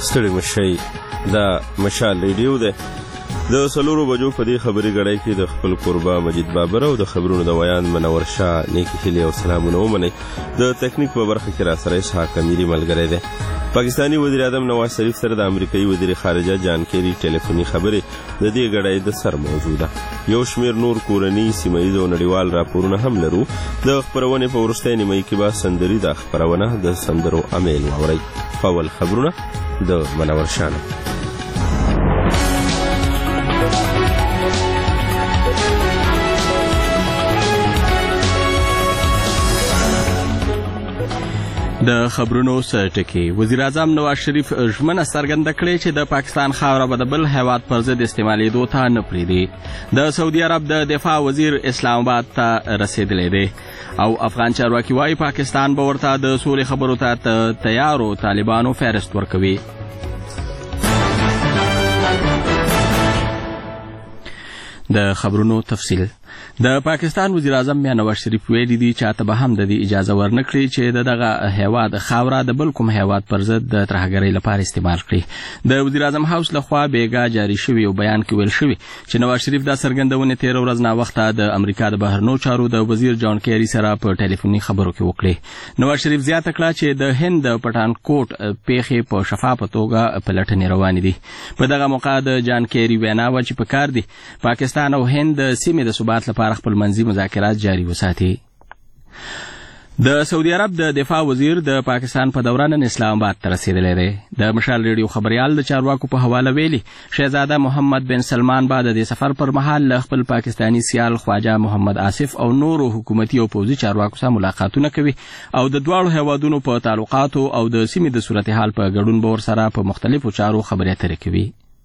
ستړي مشئ دا مشال ریډیو ده. د 4 بجو په دې خبري غړای کې د خپل قربا مجید بابر او د خبرونو د ویان منور شاه نیکی هلي او سلامونه ومني. د تکنیک په برخه کې را سره اسحاق امیری ملګری دی. پاکستانی وزیر اعظم نواز شریف سره د امریکایي وزیر خارجه جان کیری ټلیفوني خبرې د دې غړای د سر موضوع ده. یو شمیر نور کورنی سیمایي او نړیوال راپورونه هم لرو. د خبرونه په ورستۍ نیمه کې به سندري د خبرونه د سندرو امیل اوري. اول خبرونه د منور شاه. د خبرونو سرټکی. وزیر اعظم نواز شریف ژمنه څرګنده کړې چې د پاکستان خاوره به د بل هیواد پر ضد استعمالېدو ته نه پرېږدي. د سعودي عرب د دفاع وزیر اسلام آباد ته رسېدلی دی او افغان چارواکي وایي پاکستان به ورته د سولې خبرو ته تیارو طالبانو فهرست ورکوي. د خبرونو تفصیل. د پاکستان وزیر اعظم نواز شریف ویلي دي چې ته به هم د دې اجازه ورنکړي چې دغه هیواد خاوره د بل کوم هیواد پر ضد د ترهګرۍ لپاره استعمال کړي. د وزیر اعظم هاوس لخوا بیګا جاری شوی او بیان کې ویل شوی چې نواز شریف دا څرګندونه 13 ورځ نا وخته د امریکا د بهرنیو چارو د وزیر جان کیری سره په ټلیفوني خبرو کې وکړي. نواز شریف زیاته کړه چې د هند د پټانکوټ پیښې په شفافه توګه پلټنې روانې دي. په دغه موقع د جان کیری وینا و چې په کار دي پاکستان او هند د سیمې د ثبات لپاره خپل منځي مذاکرات جاری وساتي. د سعودي عرب د دفاع وزیر د پاکستان په دوران اسلام آباد ته رسیدلی دی. د مشال ریډیو خبريال د چارواکو په حواله ویلي شهزاده محمد بن سلمان بعد د سفر پر مهال خپل پاکستانی سیال خواجه محمد آصف او نورو حکومتي او پوځي چارواکو سره ملاقاتونه کوي او د دواړو هیوادونو په تعلقاتو او د سیمې د صورتحال په ګډون به ورسره په مختلفو چارو خبرې اترې کوي.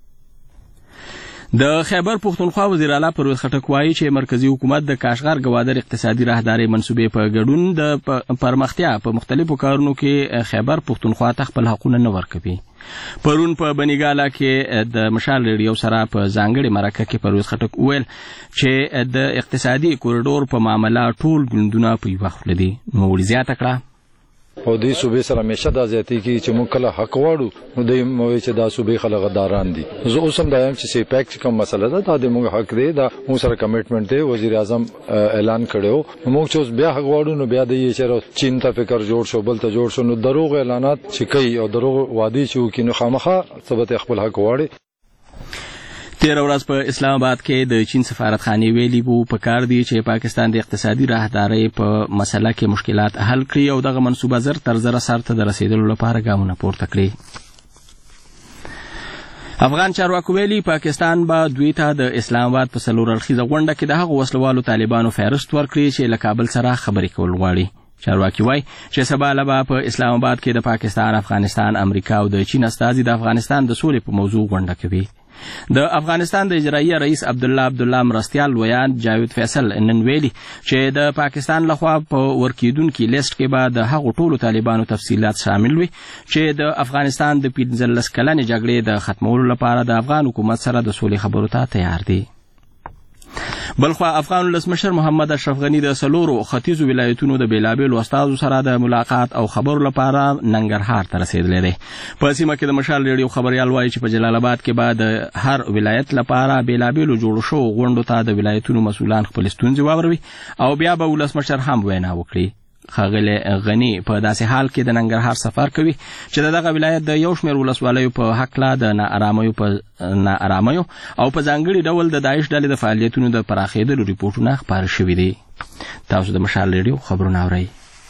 د خیبر پختونخوا وزیر اعلی پرویز خټک وایي چې مرکزی حکومت د کاشغر گوادر اقتصادي راهداري منصوبې په ګډون د پرمختیا په مختلفو کارونو کې خیبر پختونخوا ته خپل حقونه نه ورکوي. پرون په بنیګاله کې د مشال ریډیو سره په ځانګړي مرکه کې پرویز خټک ویل چې د اقتصادي کوریډور په معاملې ټول ګوندونه په یو وخت لدي. نو زیاته کړه او دې صوبې سره همیشه دا زیاتی کی چې موږ کله حق واړو نو دوی موي چې دا صوبې خلک غداران دي. زه اوس هم دایم چې سی پیک کوم مسله ده دا د موږ حق دی دا موږ سره کمټمنټ دی. وزیر اعظم اعلان کړو موږ چې اوس بیا حق واړو نو بیا د یې چې چین ته فکر جوړ شو بل ته جوړ شو نو دروغ اعلانات چې کوي او دروغ وادي چې وکینو خامخا ثبت خپل حق واړي. 13 ورځ په اسلام آباد کې د چین سفارتخانه ویلي وو په کار دی چې پاکستان د اقتصادي راهدارۍ په مسله کې مشکلات حل کړي او دغه منصوبه زر تر زر سر ته رسیدلو لپاره ګامونه پورته کړي. افغان چارواکو ویلي پاکستان به دوی ته د اسلام آباد په څلور اړخیزه غونډه کې د هغو وسلوالو طالبانو فهرست ورکړي چې له کابل سره خبرې کول غواړي. چارواکي وایي چې سبا به په اسلام آباد کې د پاکستان، افغانستان، امریکا او د چین استازي د افغانستان د سولې په موضوع غونډه کوي. د افغانستان د اجراییه رئیس عبدالله مرستیال ویان جاوید فیصل نن ویلي چې د پاکستان لخوا په ورکیدونکو لیست کې به د هغو ټولو طالبانو تفصیلات شامل وي چې د افغانستان د 15 کلنې جګړې د ختمولو لپاره د افغان حکومت سره د سولې خبرو ته تیار دي. بلخوا افغان ولسمشر محمد اشرف غنی د 4 ختیځو ولایتونو د بیلابیلو استادو سره د ملاقات او خبرو لپاره ننګرهار ته رسیدلی دی. په سیمه کې د مشال ریډیو خبريال وایي چې په جلال آباد کې به د هر ولایت لپاره بیلابیلو جوړ شو غونډو ته د ولایتونو مسؤلان خپل ستونزې واوروي او بیا به ولسمشر هم وینا وکړي. خاغلی غنی په داسې حال کې د ننګرهار سفر کوي چې دغه ولایت د یو شمېر ولسوالیو په حق لا د ناارامیو او په ځانګړي ډول د داعش ډلې د فعالیتونو د پراخېدلو ریپورټونه خپاره شوي دي. تاسو د مشال ریډیو خبرونه اورئ.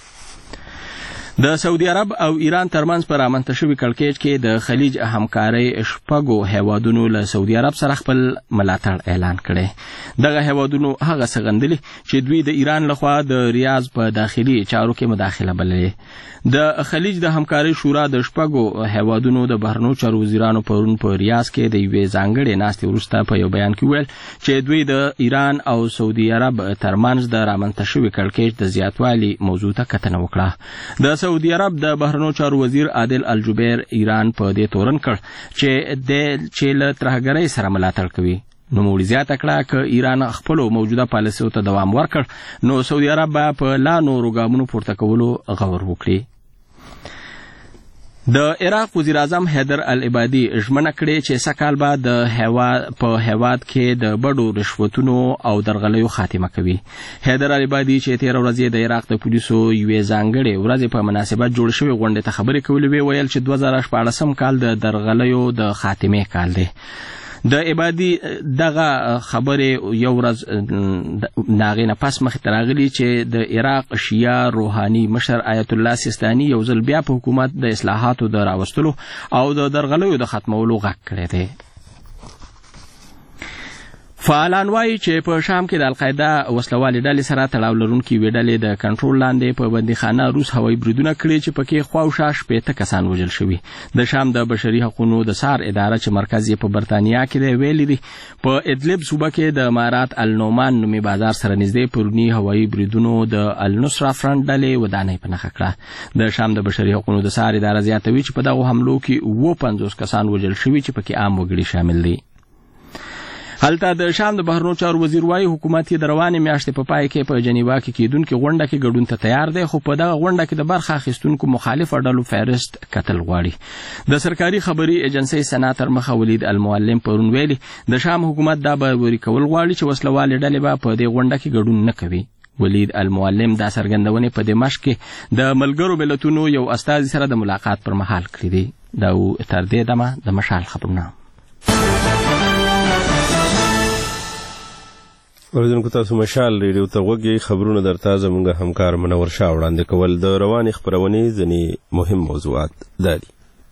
د سعودي عرب او ایران ترمنځ پر رامنځته شوي کړکېچ کې د خلیج همکارۍ شپږو هیوادونو له سعودي عرب سره خپل ملاتړ اعلان کړی. دغه هیوادونو هغه څه غندلي چې دوی د ایران لخوا د ریاض په داخلي چارو کې مداخله بللې. د خلیج د همکارۍ شورا د شپږو هیوادونو د بهرنیو چارو وزیرانو پرون په ریاض کې د یوې ځانګړې ناستې وروسته په یو بیان کې ویل چې دوی د ایران او سعودي عرب ترمنځ د رامنځته شوي کړکېچ د زیاتوالي موضوع ته کتنه وکړه. د سعودي عرب د بهرنیو چارو وزیر عادل الجبیر ایران په دې تورن کړ چې له ترهګرۍ سره ملاتړ کوي. نوموړي زیاته کړه که ایران خپل موجوده پالیسیو ته دوام ورکړ نو سعودي عرب په لا نورو ګامونو پورته کولو غور وکړي. د عراق وزیر اعظم حیدر العبادي ژمنه کړې چې سږ بعد په هیواد کې د بډو رشوتونو او درغلیو خاتمه کوي. حیدر العبادي چې 13 ورځې د عراق د پولیسو یوې ځانګړې ورځې په مناسبت جوړ شوې غونډې ته خبرې کولې ویل چې 2014 کال د درغلیو د خاتمه کال دی. د عبادي دغه خبرې یو ورځ ناغې نه پس مخې ته راغلي چې د عراق شیعه روحاني مشر آیت الله سیستاني یو ځل بیا په حکومت د اصلاحاتو د راوستلو او د درغلیو د ختمولو غږ کړی دی. فعالان وایي چې په شام کې د القاعده وسلوالې ډلې سره تړاو لرونکي وې ډلې د کنټرول لاندې په بندیخانه روس هوایي بریدونه کړي چې پکې خواوشا 80 کسان وژل شوي. د شام د بشري حقوقو د سار اداره چې مرکز یې په برتانیا کې دی ویلي دي په ادلب صوبه کې د امارات النومان نومي بازار سره نږدې پرونی هوایي بریدونو د النصره فرنټ ډلې ودانۍ په نښه کړه. د شام د بشري حقوقو د سار اداره زیاتوي چې په دغه حملو کې 50 کسان وژل شوي چې پکې عام وګړي شامل دي. هلته د شام د بهرنیو چارو وزیر وايي حکومت یې د روانې میاشتې په پای کې په جنیوا کې کېدونکې غونډه کې ګډون ته تیار دی، خو په دغه غونډه کې د برخه اخیستونکو مخالف ډلو فهرست کتل غواړي. د سرکاري خبري ایجنسۍ سناتر مخه ولید المعلم پرون ویلي د شام حکومت دا به وري کول غواړي چې وسلوالې ډلې به په دې غونډه کې ګډون نه کوي. ولید المعلم دا څرګندونې په دمشق کې د ملګرو ملتونو یو استازي سره د ملاقات پر مهال کړې دي. دا تر دې دمه د مشال خبرونه. ورځونکو تاسو مشال ریډیو ته غوږی خبرونه درته زموږ همکار منور شاه وړاندې کول. د روانې خبرونې ځینې مهم موضوعات دي.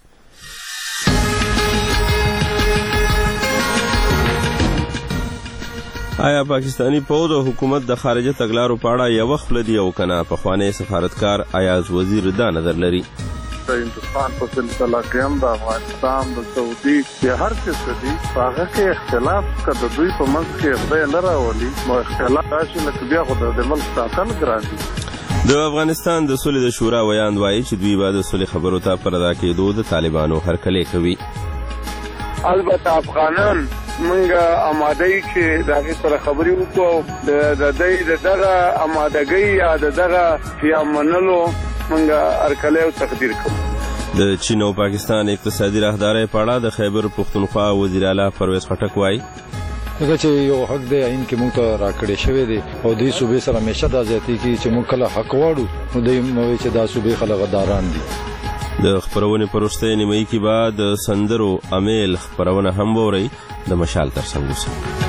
آیا پاکستانی پوځ او حکومت د خارجه تګلارو په اړه یو خپل دی او کنه؟ پخوانی سفارتکار ایاز وزیر دا نظر لري. د هندوستان په سلسله کې هم د افغانستان د سعودي یا هر څه دي هغه کې اختلاف کده دوی په منځ کې خدای نه راولي نو اختلاف راشي نو بیا خو د ملک ساتل ګران دي. د افغانستان د سولې د شورا ویاند وایي چې دوی به د سولې خبرو ته پر ادا کېدو د طالبانو هرکلی کوي. البته افغانان منګه آمادهی چې دغه سره خبرې وکړو د دغه آمادګۍ یا دغه یا منلو منګه هرکلی او تقدیر کوو. د چین او پاکستان اقتصادي راهدارۍ په اړه د خیبر پختونخوا وزیر اعلی پرویز خټک وایي دغه چې یو حق دی عین کې موږ ته راکړی شوی دی او د صوبې سره همیشه دا ځاتي کې چې موږ کله حق واړو نو د موږ چې دا صوبې خلغداران دي. د خبرونې پر وروستۍ نیمایي کې به د سندرو امیل خبرونه هم وورئ. د مشال ترڅنګ اوسئ.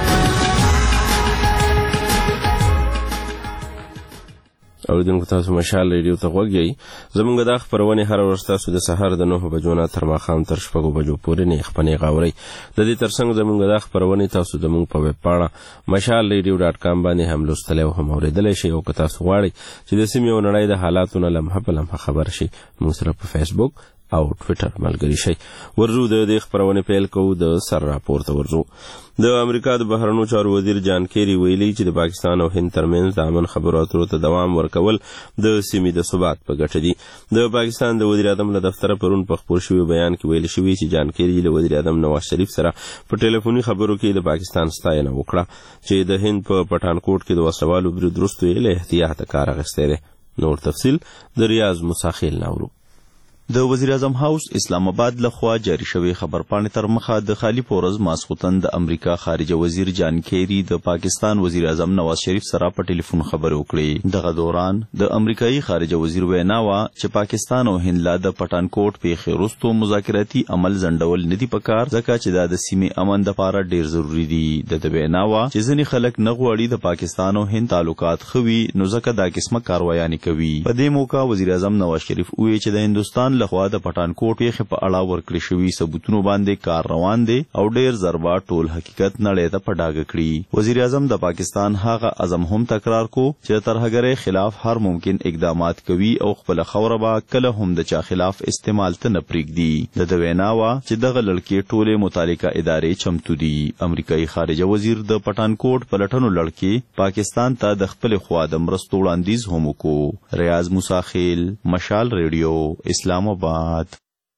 اوریدونکو تاسو مشال ریډیو ته غوږ یئ. زموږ دا خبرونې هره ورځ تاسو د سهار د 9 بجو نه تر ماښام تر 6 بجو پورې نه خپنې غاورئ. د دې ترڅنګ زموږ دا خبرونې تاسو زموږ په ویب پاڼه mashalradio.com باندې هم لوستلی او هم اورېدلی شئ. او که تاسو غواړئ چې د سیمې او نړۍ د حالاتو نه لمحه په لمحه خبر شئ موږ سره په فیسبوک او ټویټر ملګری شئ. ورځو د دې خبرونې پیل کوو. د سر راپور ته ورځو. د امریکا د بهرنیو چارو وزیر جان کیری ویلي چې د پاکستان او هند ترمنځ د امن خبرو اترو ته دوام ورکول د سیمې د ثبات په ګټه دي. د پاکستان د وزیر اعظم له دفتره پرون په خپور شوي بیان کې ویل شوي چې جان کیری له وزیر اعظم نواز شریف سره په ټلیفوني خبرو کې د پاکستان ستاینه وکړه چې د هند په پټانکوټ کې د وسلوالو برید وروسته یې له احتیاطه کار اخیستی دی. نور تفصیل د ریاض مساخیل ناورو. د وزیر اعظم هاوس اسلام آباد لخوا جاری شوی خبرپاڼې تر مخه د خالی پورز ماسخوتن د امریکا خارجه وزیر جان کیری د پاکستان وزیر اعظم نواز شریف سره په ټلیفون خبرې وکړې. دغه دوران د امریکایي خارجه وزیر وینا وا چې پاکستان او هند لا د پټانکوټ پیښې وروسته مذاکراتي عمل ځنډول ندي پکار ځکه چې د سیمې امن لپاره ډیر ضروری دي. د وینا وا چې ځینې خلک نه غواړي د پاکستان او هند تعلقات خوي نو ځکه دا قسمه کاروایانې کوي. په دې موقع وزیر اعظم نواز شریف وایي چې د هندستان لخوا د پټانکوټ پیښې په اړه ورکړې شوي ثبوتونو باندې کار روان دی او ډیر ضربه ټول حقیقت نړۍ ته په ډاګه کړي. وزیر اعظم د پاکستان هغه عزم هم تکرار کو چې د ترهګرۍ خلاف هر ممکن اقدامات کوي او خپل خوره به کله هم د چا خلاف استعمال ته نه پرېږدي. د وینا وا چې دغه لړکې ټولې متعلقه ادارې چمتو دي. امریکایي خارجه وزیر د پټانکوټ په لټنو لړکې پاکستان ته د خپل خوا د مرستو وړاندیز هم وکړو. ریاض مساخیل، مشال ریډیو، اسلام آباد.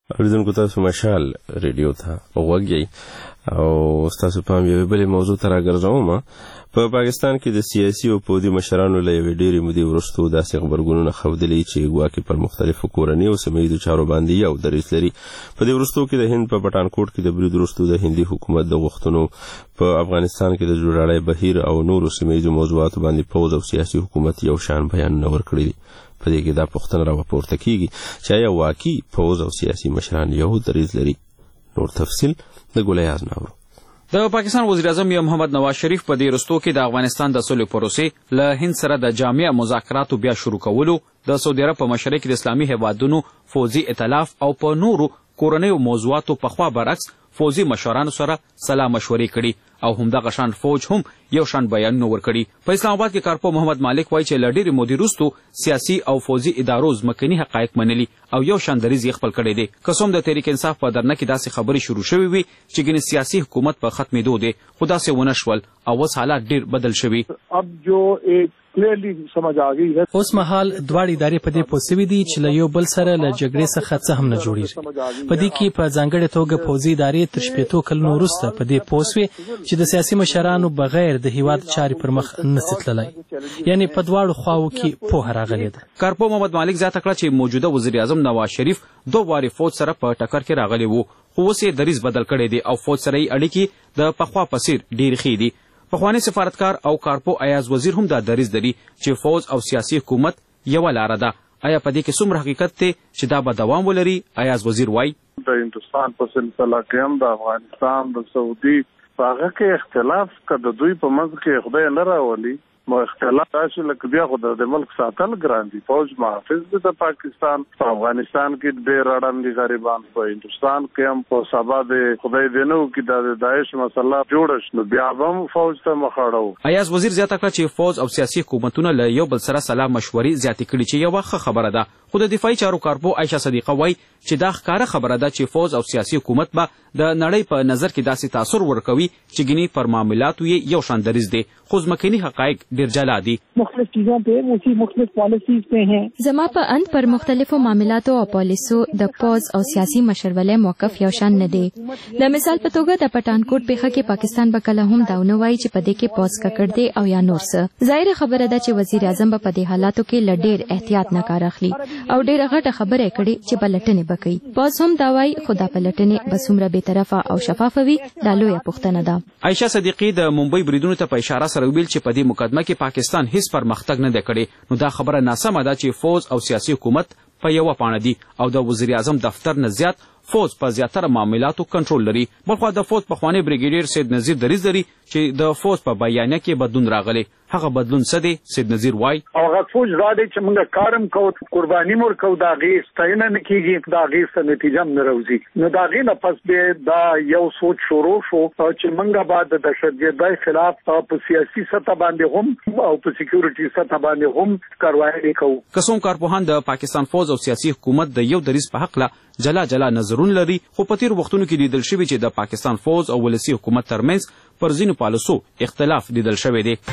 اوریدونکو تاسو مشال ریډیو ته وګورئ او تاسو په یوه بل موضوع ته راګرځوم. په پاکستان کې د سیاسي او پوځي مشرانو له یوې ډېرې مودې وروسته داسې خبرګونونه ښودلي چې ګواکې پر مختلفو کورني او سیمه ییزو چارو باندې یو دریځ لري. په دې وروستو کې د هند په پټانکوټ کې د برید وروسته د هندي حکومت د غوښتنو په افغانستان کې د جوړجاړي بهیر او نورو سیمه ییزو موضوعاتو باندې پوځ او سیاسي حکومت یو شان بیانونه ورکړي دي. په دې کې دا پوښتنه راپورته کیږي چې آیا واقعي پوځ او سیاسي مشران یو دریځ لري؟ نور تفصیل د ګولیاز ناورو. د پاکستان وزیر اعظم محمد نواز شریف په دې وروستو کې د افغانستان د صلح پروسې له هند سره د جامع مذاکراتو بیا شروع کولو، د سعودي عرب په مشرۍ کې د اسلامي هیوادونو فوزي ائتلاف او په نورو کورنیو موضوعاتو په خوا برعکس فوزي مشرانو سره سلا مشورې کړي او همدغه شان فوج هم یو شان بیانونه ورکړي. په اسلام آباد کې کارپو محمد مالک وایي چې له ډېرې مودې وروسته سیاسي او فوزي ادارو ځمکني حقایق منلي او یو شان دریځ یې خپل کړی دی. که څه هم د تحریک انصاف په درنه کې داسې خبرې شروع شوې وي چې ګنې سیاسي حکومت په ختمېدو دی، خو داسې ونه شول او اوس حالات ډېر بدل شوي. اوس مهال دواړه ادارې په دې پوه سوي دي چې له یو بل سره له جګړې څخه څه هم نه جوړېږي. په دې کې په ځانګړې توګه پوځي ادارې تر 15 کلونو وروسته په دې پوه سوې چې د سیاسي مشرانو بغیر د هیواد چارې پر مخ نشي تللی، یعنی په دواړو خواو کې پوهه راغلې ده. کارپو محمد مالک زیاته کړه چې موجوده وزیر اعظم نواز شریف 2 وارې فوج سره په ټکر کې راغلی وو، خو اوس یې دریځ بدل کړی دی او فوج سره یې اړیکې د پخوا په څیر ډېرې ښې دي. پخوانی سفارتکار او کارپو ایاز وزیر هم دا دریځ لري چې فوج او سیاسي حکومت یوه لاره ده. آیا په دې کې څومره حقیقت دی چې دا به دوام ولري؟ ایاز وزیر وایي د هندوستان په سلسله کې هم د افغانستان د سعودي په هغه کې اختلاف که د دوی په منځ کې خدای نه راولي مو اختلاف راشي، لکه بیا خو د ملک ساتل ګران دي. فوج محافظ دی د پاکستان، په افغانستان کې ډېر اړم دي غریبان، په هندوستان کې هم په سبا د خدای دې نه وکړي د داعش مسله جوړه شي نو بیا به هم فوج ته مخ اړوو. ایاز وزیر زیاته کړه چې فوج او سیاسي حکومتونه له یو بل سره سلا مشورې زیاتې کړي چې یوه ښه خبره ده، خو د دفاعي چارو کارپو عایشه صدیقه وایي چې دا ښکاره خبره ده چې فوج او سیاسي حکومت به د نړۍ په نظر کې داسې تاثر ورکوي چې ګینې پر معاملاتو یې یو شان دریځ دی، خو ځمکني حقایق ډېر جلا دي. مختلف چیزوں پہ مختلف پالیسیز پہ ہیں. زما په اند پر مختلفو معاملاتو او پالیسو د پوز او سیاسي مشرولۍ موقف یو شان نه دی. د مثال په توګه د پټانکوټ پیښه کې پاکستان به کله هم دا ونه وایي چې په دې کې پوز ککړ دی او یا نور څه. ظاهره خبره ده چې وزیر اعظم به په دې حالاتو کې له ډېر احتیاط نه کار اخلي او ډېره غټه خبره یې کړې چې پلټنې به کوي. پوز هم دا وایي خو دا پلټنې به څومره بېطرفه او شفافه وي دا لویه پوښتنه ده. عایشه صدیقي د ممبئی بریدونو ته په اشاره سره ویل چې په دې مقدمه کې پاکستان هیڅ پرمختګ نه دی کړی، نو دا خبره ناسمه ده چې فوج او سیاسي حکومت په یوه پاڼه دي او د وزیر اعظم دفتر نه زیات فوج په زیاتره معاملاتو کنټرول لري. بلخوا د فوج پخوانی بریګیډیر سید نذیر دریځ لري چې د فوج په بیانیه کې بدلون راغلی. هغه بدلون څه دی؟ سید نذیر وایي هغه فوج دا دی چې موږ کارم کوو، قرباني مو ورکوو، د هغې ستاینه نه کېږي، د هغې څه نتیجه هم نه راوځي. نو د هغې نه پس بیا دا یو سوچ شروع شو چې موږ به د دهشتګردۍ خلاف په سیاسي سطح باندې هم او په سکیورټي سطح باندې هم کاروایي کوو. که څوم کارپوهان د پاکستان فوج او سیاسي حکومت د یو دریځ په هکله جلا جلا نظرونه لري، خو په تېرو وختونو کې لیدل شوي چې د پاکستان فوج او ولسي حکومت ترمنځ پر ځینو پالیسو اختلاف لیدل شوی دی.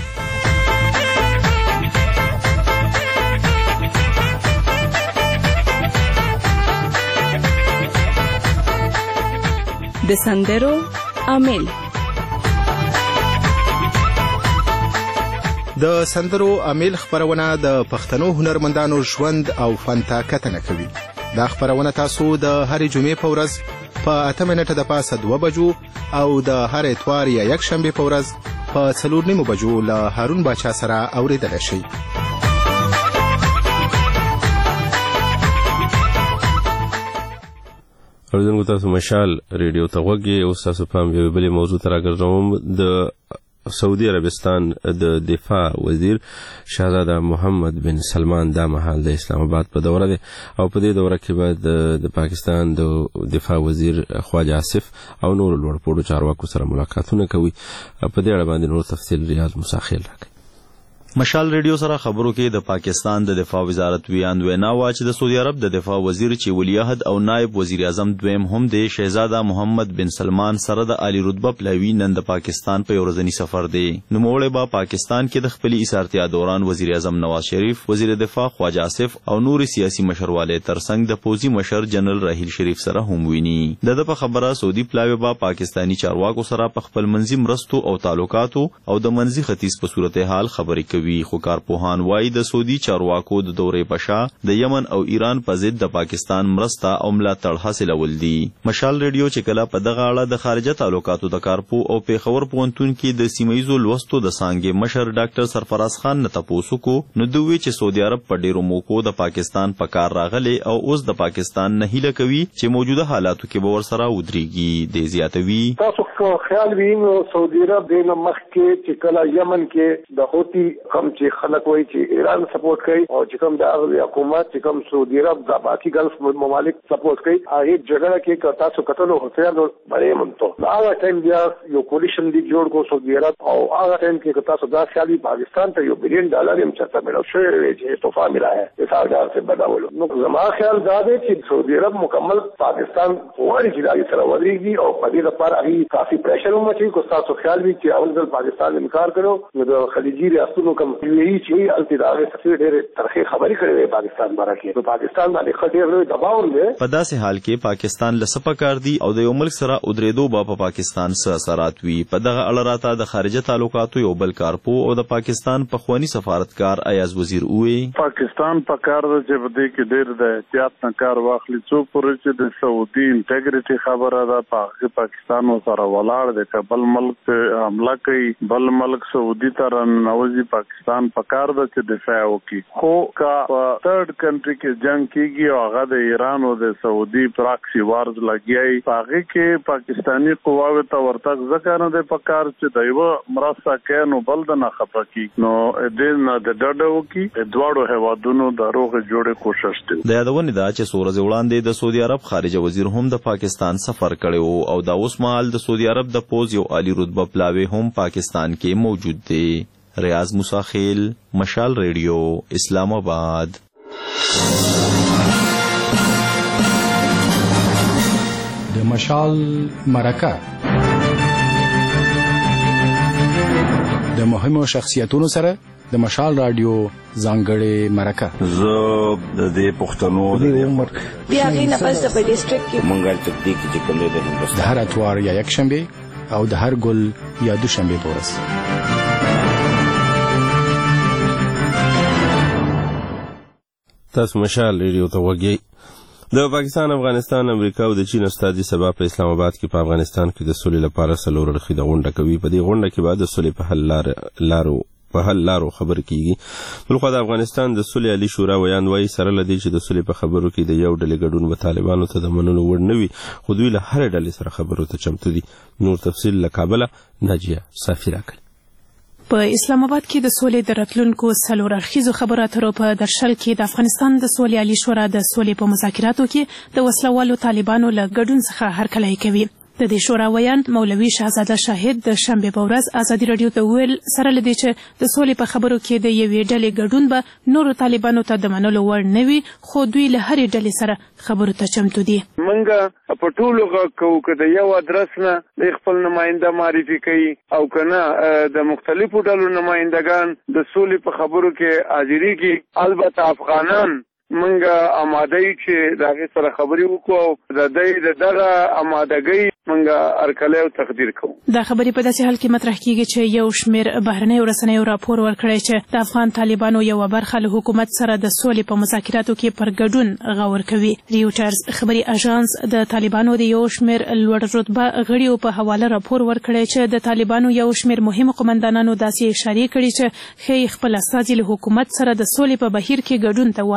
د سندرو عامل. د سندرو عامل خبرونه د پښتنو هنرمندانو ژوند او فن ته کتنه کوي. دا خبرونه تاسو د هرې جمعې په ورځ په 8 منټه د پاسه 2 بجو او د هر اتوار یا یک شنبه په ورځ په 4:30 بجو له هارون باچا سره اوریدل شي. اوریدونکو تاسو مشال ریډیو ته وګورئ او تاسو په یوه بلې موضوع ته راګرځوم. د سعودي عربستان د دفاع وزیر شهزاده محمد بن سلمان دا مهال د اسلام آباد په دوره دی او په دې دوره کې به د پاکستان د دفاع وزیر خواجه آصف او نور لوړپوړو چارواکو سره ملاقاتونه کوي. په دې اړه باندې نور تفصیل ریاض مساخیل راکړي. مشال ریډیو سره خبرو کې د پاکستان د دفاع وزارت وینا وا چې د سعودي عرب د دفاع وزیر چې ولی عہد او نائب وزیر اعظم دویم هم د شهزاده محمد بن سلمان سره د عالی رتبه پلاوی نن د پاکستان په ورځنی سفر دی. نوموړی به پاکستان کې د خپل ایثارتیا دوران وزیر اعظم نواز شریف، وزیر دفاع خواجه آصف او نور سیاسي مشرواله ترڅنګ د پوزي مشر جنرال راحیل شریف سره هم ویني. د په خبره سعودي پلاوی به پاکستانی چارواکو سره په خپل منځي مرستو او تعلقاتو او د منځي ختیځ په صورتحال خبرې خو کارپوهان وایي د سعودي چارواکو د دورې پشا د یمن او ایران په ضد د پاکستان مرسته او ملاتړ حاصلول دي. مشال ریډیو چې کله په دغه اړه د خارجه تعلقاتو د کارپو او پیښور پوهنتون کې د سیمایزو لوستو د څانګې مشر ډاکټر سرفراز خان نه تپوسو کو نو دوی چې سعودي عرب په ډیرو موکو د پاکستان په کار راغلي او اوس د پاکستان نه هیله کوي چې موجوده حالاتو کې به ورسره ودرېږي. د زیاتوي تاسو خیال وینئ سعودي عرب د مخکې چې کله یمن کې د حوثي کم چې خلک وایي چې ایران سپورټ کوي او چې کوم د حکومت چې کوم سعودي عرب د باقي ګلف ممالک سپورټ کوي هغه جګړه کې تاسو کتلو حسین بڑے منتو هغه ټایم بیا یو کولیشن دی جوړ کو سعودي عرب او هغه ټایم کې تاسو دا خیالي پاکستان ته $1 بلین هم چرته ملو شوی چې تحفه ملا ہے اسارګار سے بداولو نو زما خیال دا دی چې سعودي عرب مکمل پاکستان غواړي چې دا سره ودرېږي او په دې لپاره هغه کافي پریشر هم چې کو تاسو خیال وي چې اول ځل پاکستان انکار کړو نو د خلیجي ریاستونو کوم وی چې التداغه سفیر ډېر ترخی خبري کړې وي پاکستان بارکه نو پاکستان باندې خطر لوی دباو دی. په داسې حال کې پاکستان لسپکار دی او د یو ملک سره ودرېدو په پاکستان سره اثرات وي. په دغه اړه راته د خارجه تعلقاتو یو بل کارپو او د پاکستان پخوانی سفارتکار ایاز وزیر وی پاکستان په کار د چې بده کې ډېر د احتیاط نه کار واخلي څو پورې چې د سعودي انټیګریټي خبره ده په پاکستان سره ولاړ دی کبل ملک حمله کوي بل ملک سعودي تر نوځي پاکستان پکار د چې دفاع وکړي خو کا تھرد کنټری کې جنگ کیږي او هغه د ایران او د سعودي پراکسی وارز لګیای هغه کې پاکستانی قواوو ته ورتګ ځکه نه د پکار چې دایو مرسته کوي نو بل د نه خپکی نو د نه د ډډو کې دواړو هوادونو د روغ جوړې کوشش کوي. د یادونه دا چې سورز وړاندې د سعودي عرب خارجه وزیر هم د پاکستان سفر کړی او دا اوس مهال د سعودي عرب د پوز یو عالی رتبه پلاوی هم پاکستان کې موجود دی. ریاض موسی خیل مشال ریډیو اسلام آباد. د مشال مرکه د مهمو شخصیتونو سره د مشال رادیو ځانګړې مرکه زه د دې پښتنو د عمر بیا غي نه پس د ډیسټریکټ کې منګل تکتیک چې کوم دی د هندوستان د هر اتوار یا یک شنبه او د هر ګل یا دوشنبه پورس. تاسو مشال ریډیو ته وګورئ. د پاکستان، افغانستان، امریکا او د چین استازي سبا په اسلام آباد کې په افغانستان کې د سولې لپاره څلور اړخیزه غونډه کوي. په دې غونډه کې به د سولې په حل لارو خبرې کیږي. بلخوا د افغانستان د سولې عالي شورا ویان وایي سره له دې چې د سولې په خبرو کې د یو ډلې ګډون به طالبانو ته د منلو وړ نه وي خو دوی له هرې ډلې سره خبرو ته چمتو دي. نور تفصیل له کابله ناجیه صافي راکړي. په اسلام آباد کې د سولې د راتلونکو څلور اړخیزو خبرو اترو په درشل کې د افغانستان د سولې عالي شورا د سولې په مذاکراتو کې د وسلوالو طالبانو له ګډون څخه هرکلی کوي. د دې شورا ویان مولوي شهزاده شاهد د شنبه په ورځ ازادي رادیو ته ویل سره لدی چې د سولې په خبرو کې د یوې ډلې ګډون به نورو طالبانو ته د منلو وړ نه وي خو دوی له هرې ډلې سره خبرو ته چمتو دي. منګه په ټولو غو کې یو ادرس نه د خپل نماینده معرفي کوي او کنه د مختلفو ډلو نمائندگان د سولې په خبرو کې حاضری کوي. البته افغانان منګه آمادهی چې دغه سره خبرې وکړو د دې دغه آمادګۍ منګه ارکله او تقدیر کوو. دا خبرې په داسې حال کې مطرح کیږي چې یو شمېر بهرنیو رسنیو راپور ورکړی چې د افغان طالبانو یو برخه له حکومت سره د سولې په مذاکراتو کې پر ګډون غور کوي. ریوټرز خبري اژانس د طالبانو د یو شمېر لوړ رتبه غړیو په حواله راپور ورکړی چې د طالبانو یو شمېر مهم قومندانانو داسې اشاره کړې چې خې خپل استازي له حکومت سره د سولې په بهیر کې ګډون ته واستوي.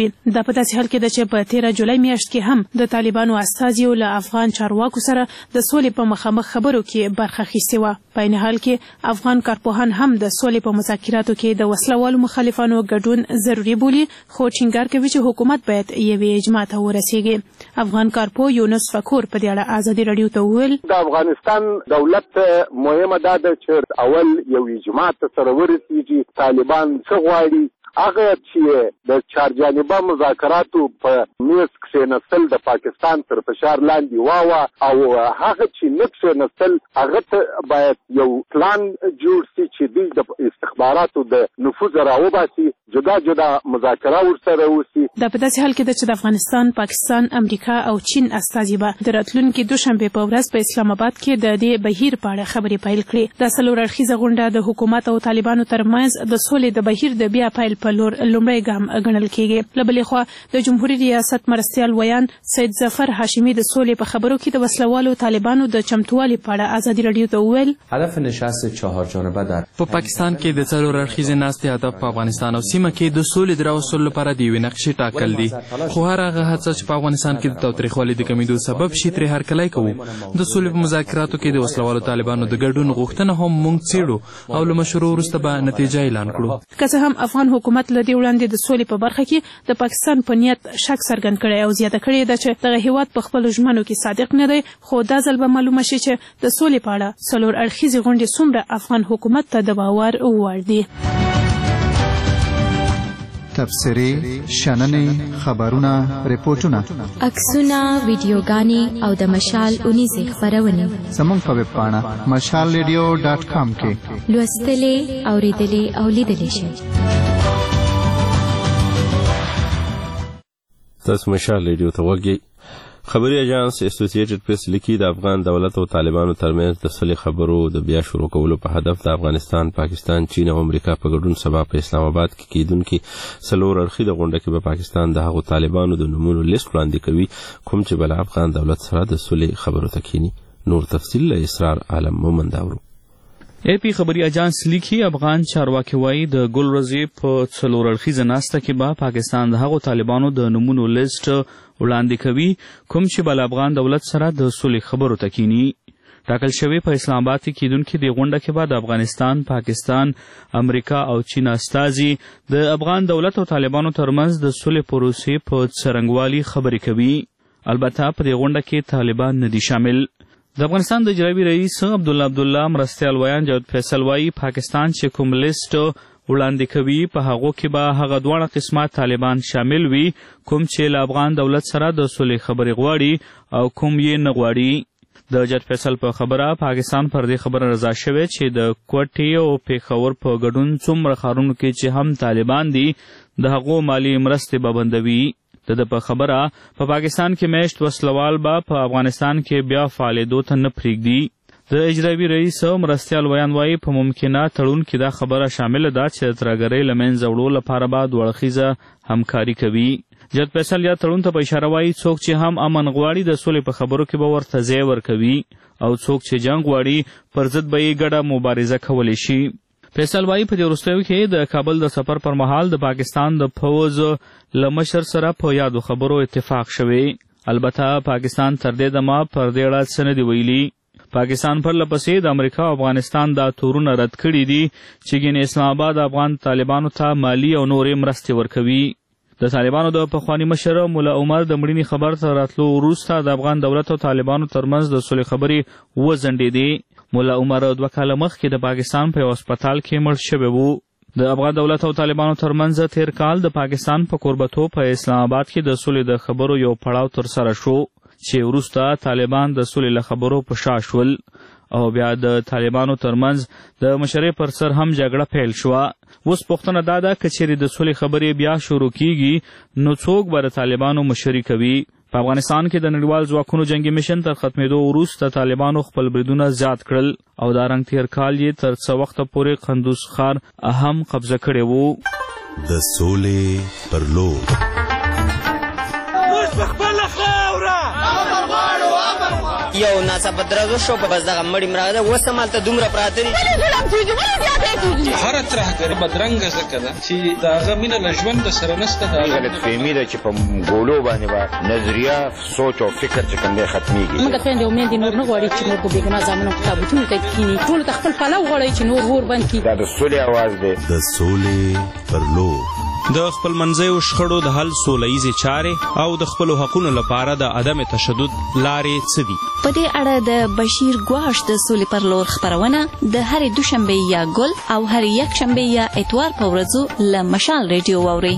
دا په داسې حال کې ده چې په 13 جولای میاشت کې هم د طالبانو استازیو له افغان چارواکو سره د سولې په مخامخ خبرو کې برخه اخیستې وه. په عین حال کې افغان کارپوهان هم د سولې په مذاکراتو کې د وسلوالو مخالفانو ګډون ضروري بولي، خو ټینګار کوي چې حکومت باید یوې اجماع ته ورسیږي. افغان کارپو یونس فکور په دې اړه ازادي راډیو ته وویل د افغانستان دولت مهمه ده چې اول یو اجماع ته سره ورسیږي. طالبان څه غواړي هغه چې د چارجانبه مذاکراتو په میز کښېنستل د پاکستان تر فشار لاندې واوه، او هغه چې نه کښېنستل هغه ته باید یو پلان جوړ سي چې دوی د استخباراتو د نفوذ راوباسي، جدا جدا مذاکره ورسره وسي. دا په داسې حال کې ده چې د افغانستان، پاکستان، امریکا او چین استازي به د راتلونکي دوشنبې په ورځ په اسلام آباد کې د دې بهیر په اړه خبرې پیل کړي. دا څلور اړخیزه غونډه د حکومت او طالبانو ترمنځ د سولې د بهیر د بیا پیل په لور لومړی ګام ګڼل کېږي. له بلې خوا د جمهوریت ریاست مرستیال ویان سید ظفر هاشمي د سولې په خبرو کې د وسلوالو طالبانو د چمتووالي په اړه ازادي راډیو ته وویل هدف نشست چهار جانبه در په پاکستان کې د څلور اړخیزې ناستې هدف په افغانستان او سیمه کې د سولې د راوستلو لپاره د یوې نقشې ټاکل دي، خو هر هغه هڅه چې په افغانستان کې د تاوتریخوالي د کمیدو سبب شي ترې هرکلی کوو. د سولې په مذاکراتو کې د وسلوالو طالبانو د ګډون غوښتنه هم موږ څېړو او له مشورو وروسته به نتیجه اعلان کړو. که څه هم افغان حکومت له دې وړاندې د سولې په برخه کې د پاکستان په نیت شک څرګند کړی او زیاته کړې ده چې دغه هیواد په خپلو ژمنو کې صادق نه دی، خو دا ځل به معلومه شي چې د سولې په اړه څلور اړخیزې غونډې څومره افغان حکومت ته د باور وړ دي. تبصرې، شننې، خبرونه، ریپورټونه، عکسونه، ویډیوګانې او د مشال اونیزې خپرونې زموږ په ویب پاڼه mashalradio.com کې لوستلې، اورېدلې او لیدلې شئ. تاسو مشال ریډیو ته وګورئ. خبري اژانس اسوسییټډ پریس لیکي د افغان دولت او طالبانو ترمنځ د صلح خبرو د بیا شروع کولو په هدف د افغانستان، پاکستان، چین او امریکا په ګډون سبا په اسلام آباد کې کیدونکي څلور اړخیزه غونډه کې به پاکستان د هغو طالبانو د نومونو لیست وړاندې کوي کوم چې بل افغان دولت سره د صلح خبرو ته کینی. نور تفصیل له اسرار عالم مومند اورو. اے پی خبري اجانس لیکي افغان چارواکي وایي د ګلورزې په څلور اړخیزه ناسته کې به پاکستان د هغو طالبانو د نومونو لیست وړاندې کوي کوم چې بل افغان دولت سره د صلح خبرو ته کینی. ټاکل شوی په اسلام آباد کې کیدونکي د غونډه کې به د افغانستان، پاکستان، امریکا او چین استازي د افغان دولت او طالبانو ترمنځ د صلح پروسې په څرنګوالي خبرې کوي. البته په دې غونډه کې طالبان نه دي شامل. د افغانستان د اجرایي رئیس عبدالله مرستیال ویان جاوید فیصل وایي پاکستان چې کوم لیست وړاندې کوي په هغو کې به هغه دواړه قسمه طالبان شامل وي کوم چې له افغان دولت سره د صلح خبرې غواړي او کوم یې نه غواړي. د جاوید فیصل په خبره پاکستان پر دې خبره رضا شوی چې د کوټې او پیښور په ګډون څومره ښارونو کې چې هم طالبان دي د هغو مالی مرستې به بندوي. د په خبره په پاکستان کې میشت وسلوال به په افغانستان کې بیا فعالیدو ته نه پرېږدي. د اجرایي رئیس مرستیال ویان وایي په ممکنه تړون کې دا خبره شامله ده چې د ترهګرۍ له منځه وړو لپاره به دوه اړخیزه همکاري کوي. جاوید فیصل یا تړون ته په اشاره وایي څوک چې هم امن غواړي د سولې په خبرو کې به ورته ځای ورکوي او څوک چې جنګ غواړي پر ضد به یې ګډه مبارزه کولی شي. فیصل وایي په دې وروستیو کې د کابل د سفر پر مهال د پاکستان د پوځ له مشر سره په یادو خبرو اتفاق شوی. البته پاکستان تر دې دمه پر دې اړه څه نه دي ویلي. پاکستان پر لپسې د امریکا او افغانستان دا تورونه رد کړي دي چې ګینې اسلام آباد افغان طالبانو ته مالی او نورې مرستې ورکوي. د طالبانو د پخواني مشر مولا عمر د مړینې خبر ته راتلو وروسته د افغان دولت او طالبانو ترمنځ د صلح خبرې وځنډېدې. مولا عمر 2 کاله مخکې د پاکستان په یو هسپتال کې مړ شوی وو. د افغان دولت او طالبانو ترمنځ تیر کال د پاکستان په کوربتوب په اسلام آباد کې د صلح د خبرو یو پړاو ترسره شو چې وروسته طالبان د صلح له خبرو په شا شول او بیا د طالبانو ترمنځ د مشرۍ پر سر هم جګړه پیل شوه. اوس پوښتنه دا ده که چیرې د صلح خبرې بیا شروع کیږي نو څوک به د طالبانو مشري کوي. په افغانستان کې د نړیوال ځواکونو جنگي میشن تر ختمېدو وروسته طالبانو خپل بریدونه زیات کړل او دا رنګ تیر کال یې تر څه وخته پورې قندوز ښار اهم قبضه کړی وو. د سولې پر لور موږ په خپله خاوره یو ناڅاپه درزو شو بس دغه مړي مراغله اوس هم هلته دومره پراته دي هره ترهګري بدرنګه ځکه ده چې د هغه مینه له ژوند سره نشته غلطفهمي ده چې په ګولو باندې به نظریه سوچ او فکر چې کوم دی ختمیږي موږ خویندې او میندې نور نه غواړي چې نور په بېګناه زامنو په تابوتونو کې کښېني ټولو ته خپل پلو غواړي چې نور اور بند کړي دا د سولې اواز دی د سولې پر لور د خپل منځیو شخړو د حل سوله ییزې چارې او د خپلو حقونو لپاره د عدم تشدد لارې څه دي؟ په دې اړه د بشیر ګواش د سولې پر لور خپرونه د هرې دوشنبې یا ګل او هرې یکشنبې یا اتوار په ورځو له مشال ریډیو واورئ.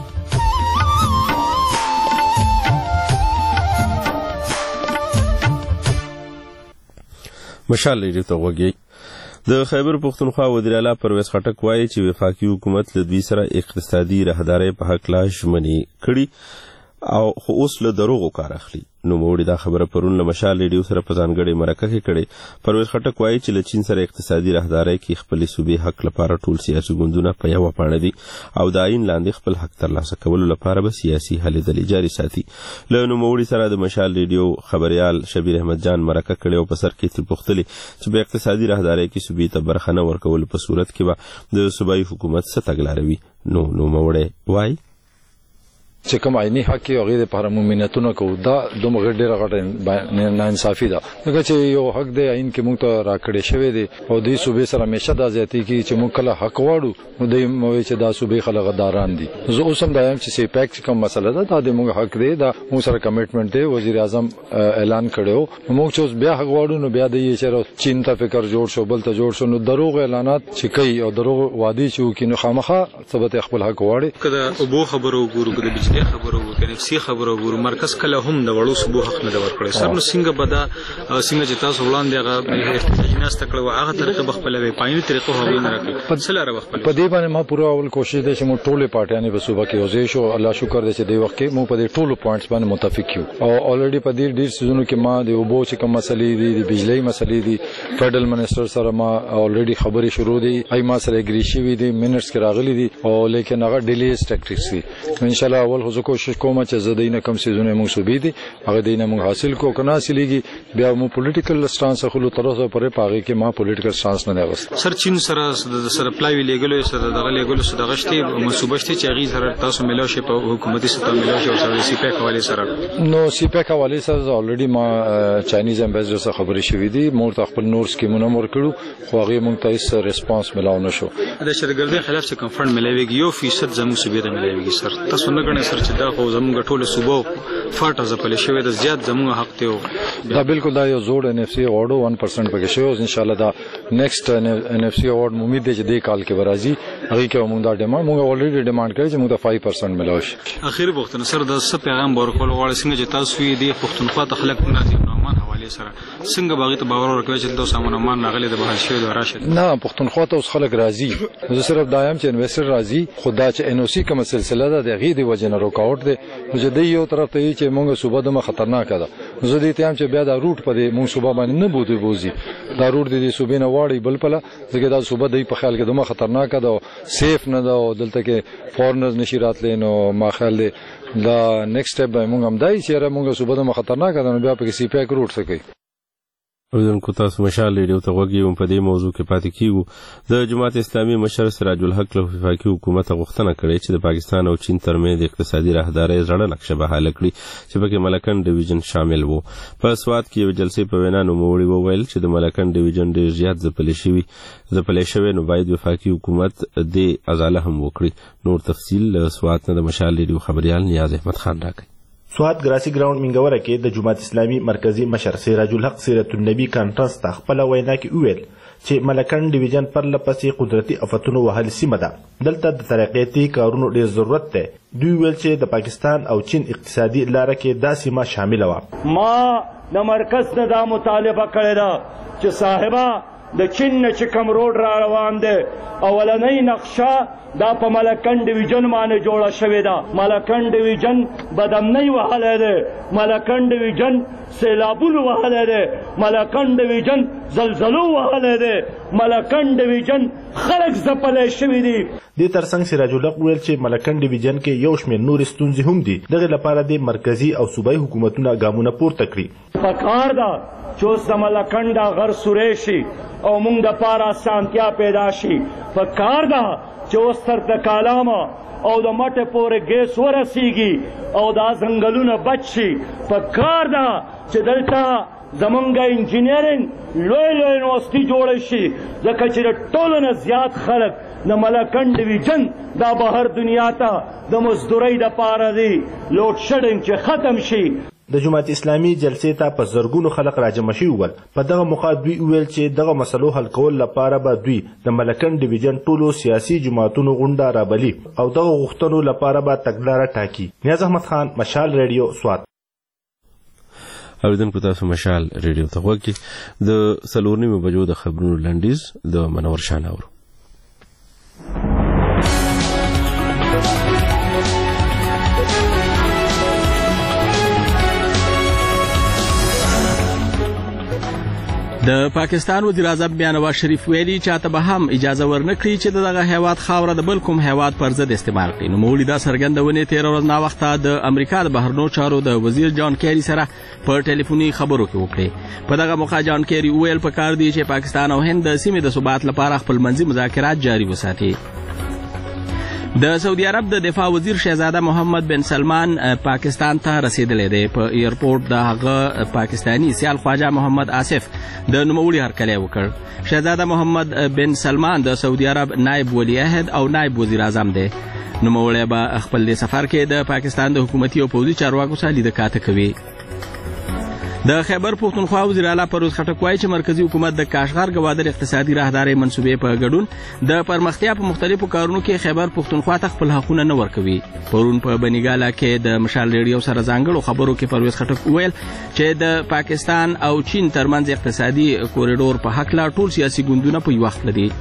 مشال ریډیو ته غوږ یې. د خیبر پښتونخوا وزیر اعلی پرویز خټک وایي چې وفاقي حکومت له دوی سره اقتصادي راهدارۍ په هکله ژمنې کړي او خو اوس له دروغو کار اخلي. نوموړي دا خبره پرون له مشال ریډیو سره په ځانګړې مرکه کې کړې. پرویز خټک وایي چې له چین سره اقتصادي راهدارۍ کې خپلې صوبې حق لپاره ټول سیاسي ګوندونه په یوه پاڼه دي او د آیین لاندې خپل حق ترلاسه کولو لپاره به سیاسي هلې ځلې جاري ساتي. له نوموړي سره د مشال ریډیو خبریال شبیر احمد جان مرکه کړې او په سر کې ترې پوښتلې چې په اقتصادي راهدارۍ کې صوبې ته برخه نه ورکولو په صورت کې به د صوبایي حکومت څه تګلاره وي. نوموړی وایي چې کوم عیني حق او غیر لپاره مؤمنتونه کوو دا دومره ډیره غټه ناانصافي ده ځکه چې یو حق دی عین کې موږ ته راکړی شوی دی او دې صوبې سره همیشه دا زیاتی کی چې موږ کله حق واړو نو دوی موي چې دا صوبې خلک غداران دي. زه اوس هم دا یم چې سی پیک کوم مسله ده دا د موږ حق دی دا موږ سره کمټمنټ دی. وزیر اعظم اعلان کړو موږ چې اوس بیا حق واړو نو بیا د یې چې چین ته فکر جوړ شو بل ته جوړ شو نو دروغ اعلانات چې کوي او دروغ وادي چې وکینو خامخا ثبت خپل حق واړي. کله ابو خبرو ګورو کله بجلی خبرو وکړي سی خبرو ګورو مرکز کله هم د وړو صوبو حق نه ورکړي سر نو څنګه بدا څنګه چې تاسو وړاندې هغه احتجاج نه ستکړو هغه طریقه بخپله وي پایني طریقه هغه نه راکړي په سلاره بخپله په دې باندې ما پوره اول کوشش دي چې مو ټوله پارټیانې په صوبه کې وځي شو الله شکر دې چې د وخت کې مو په دې ټولو پوینټس باندې متفق یو او الریډي په دې ډیر سيزونو کې ما د وبو چې کوم مسلې دي د بجلی مسلې دي فدرل منسٹر سره ما الریډي خبرې شروع دي اي ما سره اګری شوی دي منټس کې راغلي دي او لیکن هغه ډیلیز ټیکټکس دي ان شاء الله اول خو کوشش کوم چې زدينه کم سيزونه مو صوبې دي هغه دینه مو حاصل کو کنه حاصلېږي بیا مو پولیټیکل سټانس خلو طرفه پرې پاږي کې ما پولیټیکل سټانس نه غوښته. سر چین سره سپلای لګلو سره دغه لګلو سره غشتي منسوبه شته چې هغه سره تاسو ملو شي په حکومتي سطح ملو شي او سره سی پیک حواله سره نو سی پیک حواله سره الریډي ما چاینیز امبیسډر سره خبرې شوې دي مور خپل نور سکیمونه ورکړو خو هغه مونږ ته هیڅ ریسپانس ملاو نه شو. د شرګردي خلاف چې کوم فند ملويږي 1% زموږ صوبې ته ملويږي سر تاسو نه غنئ سر چې دا خو زموږ ټول صوبو فاټه ځپل شوی د زیات زموږ حق ته دا بالکل دا یو زوړ ان اف سی اوورډ 1% پکې شوی ان شاء الله دا نیکسټ ان اف سی اوورډ امید دی چې د کال کې ورازي هغه کې موږ دا ډیماند موږ الریډي ډیماند کړی چې موږ ته 5% ملو شي. اخیر وختونه سر د څه پیغام ورکول غواړي څنګه چې تاسو یې د پښتونخوا ته خلک نازي نومان حواله سره څنګه باغی ته باور ورکوي چې تاسو سامان راغلي د بهر شوی د راشد نه پښتونخوا ته اوس خلک راضي زه صرف دایم چې انویسټر راضي خدا چې ان او سی کوم سلسله ده د غي دی وجنه روکاوټ دی چې د یو طرف ته چې موږ صوبه د خطرناک ده زه دې ته هم چې بیا دا روټ په دې موږ صوبه باندې نه بوزي دا روټ دې صوبې نه واړی بل پله ځکه دا صوبه د په خیال کې دمه خطرناک ده سیف نه ده او دلته کې فورنرز نشي راتلې نو ما خیال دی دا نیکسټ سټپ به موږ هم دای چې موږ صوبه د خطرناک ده نو بیا په سی پیک روټ څخه اوردونکو تاسو مشال ریډیو ته غوږ یو په دې موضوع کې پاتې کیږو. د جماعت اسلامي مشر سراج الحق له وفاقي حکومت غوښتنه کړې چې د پاکستان او چین ترمنځ اقتصادي راهدارۍ زړه نقشه بحاله کړي چې پکې ملکن ډیویژن شامل وو. په سواد کې یو جلسې په وینا نوموړي وویل چې د ملکن ډیویژن ډېر زیات ځپلې شوی نو باید وفاقي حکومت دې ازاله هم وکړي. نور تفصیل سواد نه د مشال ریډیو خبريال نیاز احمد خان راکړي. سواد ګراسي ګراوند منګوره کې د جماعت اسلامي مرکزی مشر سراج الحق سیرت النبی کانفرنس ته خپل وینا کې وویل چې ملکن ډیویژن پر لپسې قدرتي افتونو وهل سیمه ده دلته د ترقیاتي کارونو ډېر ضرورت دی. دوی ویل چې د پاکستان او چین اقتصادي لاره کې دا سیمه شامله وه. ما د مرکز نه دا مطالبه کړې ده چې صاحبه د چین نه چې کوم روډ را روان دی اولنۍ نقشه دا په ملکن ډیویژن باندې جوړه شوې ده. ملکن ډیویژن بدامنۍ وهلی دی، ملکن ډیویژن سیلابونو وهلی دی، ملکن ډیویژن زلزلو وهلی دی، ملکن ډیویژن خلک ځپلی شوي دي. دې ترڅنګ سراج الحق ویل چې ملکن ډیویژن کې یو شمېر نورې ستونزې هم دي. دغې لپاره د مرکزي او صوبایي حکومتونه ګامونه پورته کړي. پکار ده چې اوس د ملکنډ غر سوری شي او موږ د پاره اسانتیا پیدا شي. په کار ده چې اوس تر کالامه او د مټې پورې ګیس ورسیږي او دا ځنګلونه بچ شي. په کار ده چې دلته زمونږ انجینیرینګ لوی یونیورسټي جوړه شي ځکه چې د ټولو نه زیات خلک د ملکنډ ډیویژن دا بهر دنیا ته د مزدورۍ دپاره دی. لوډ شیډینګ چې ختم شي. د جماعت اسلامي جلسې ته په زرګونو خلک راجمع شوي ول. په دغه موخه دوی وویل چې دغه مسلو حل کول لپاره به دوی د ملکنډ ډیویژن ټولو سیاسي جماعتونو غونډه رابلي او دغه غوښتنو لپاره به تګلاره ټاکي. نیاز احمد خان، مشال ریډیو، سوات. اوریدونکو تاسو مشال ریډیو ته غوږ کې د 4:30 بجو د خبرونو لنډیز د منور شاه اورو. د پاکستان وزیر اعظم نواز شریف ویلي چاته به هم اجازه ورنکړي چې دغه هیواد خاوره د بل کوم هیواد پر ضد استعمال کړي. نو موږ دا څرګندونې 13 ورځې وخت د امریکا د بهرنیو چارو د وزیر جان کیری سره په ټلیفوني خبرو کې وکړي. په دغه موقع جان کیری ویل پکار دی چې پاکستان او هند د سیمې د ثبات لپاره خپل منځي مذاکرات جاري وساتي. د سعودي عرب د دفاع وزیر شهزاده محمد بن سلمان پاکستان ته رسیدلی دی. په ایرپورټ د هغه پاکستانی سیال خواجه محمد آصف د نوموړي هرکلی وکړ. شهزاده محمد بن سلمان د سعودي عرب نائب ولی عهد او نائب وزیر اعظم دی. نوموړی به خپل دې سفر کې د پاکستان د حکومتي او پوځي چارواکو سره لیدکاته کوي. د خیبر پختونخوا وزیر اعلی پرویز خټک وایي چې مرکزی حکومت د کاشغر ګوادر اقتصادي راهدارۍ منصوبې په ګډون د پرمختیا په مختلفو کارونو کې خیبر پختونخوا ته خپل حقونه نه ورکوي. پرون په بنیګاله کې د مشال ریډیو سره ځانګړو خبرو کې پرویز خټک وویل چې د پاکستان او چین ترمنځ اقتصادي کوریډور په هکله ټول سیاسي ګوندونه په یو وخت لدي.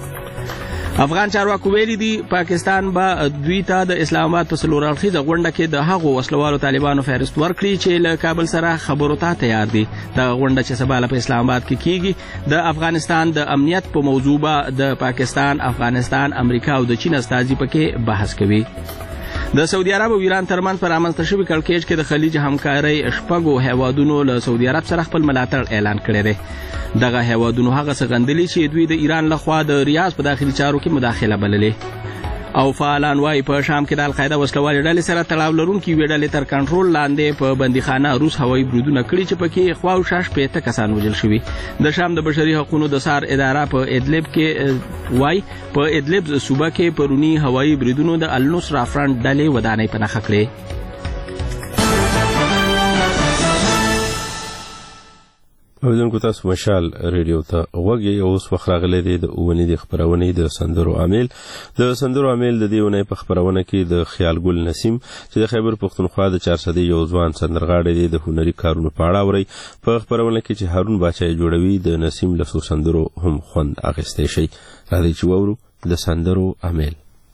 افغان چارواکو ویلي دي پاکستان به دوی ته د اسلام آباد په 4 اړخیزه غونډه کې د هغو وسلوالو طالبانو فهرست ورکړي چې له کابل سره خبرو ته تیار دي. دغه غونډه چې سبا په اسلام آباد کې کیږي د افغانستان د امنیت په موضوع به د پاکستان، افغانستان، امریکا او د چین استازي پکې بحث کوي. د سعودي عرب او ایران ترمنځ پر رامنځته شوي کړکېچ کې د خلیج همکارۍ 6 هیوادونو له سعودي عرب سره خپل ملاتړ اعلان کړی دی. دغه هیوادونو هغه څه غندلي چې دوی د ایران لخوا د ریاض په داخلي چارو کې مداخله بللې. او فعالان وایي په شام کې د القاعده وسلوالې ډلې سره تړاو لرونکي یوې ډلې تر کنټرول لاندې په بندیخانه روس هوایي بریدونه کړي چې پکې خواوشا 15 کسان وژل شوي. د شام د بشري حقوقو د سار اداره په ادلب کې وایي په ادلب صوبه کې پرونی هوایي بریدونو د النصره فرنٹ ډلې ودانۍ په نښه کړې. اوریدونکو تاسو مشال ریډیو ته غوږ یې. اوس وخت راغلی دی د اونۍ د خپرونې د سندرو عامل. د سندرو عامل د دې اونۍ په خپرونه کې د خیال ګل نسیم چې د خیبر پختونخوا د 400 یو ځوان سندرغاړی دی د هنري کارونو په اړه اوري. په خپرونه کې چې هارون باچا جوړوي د نسیم له سندرو هم خوند اخیستی شي. راځئ چې واورو د سندرو عامل.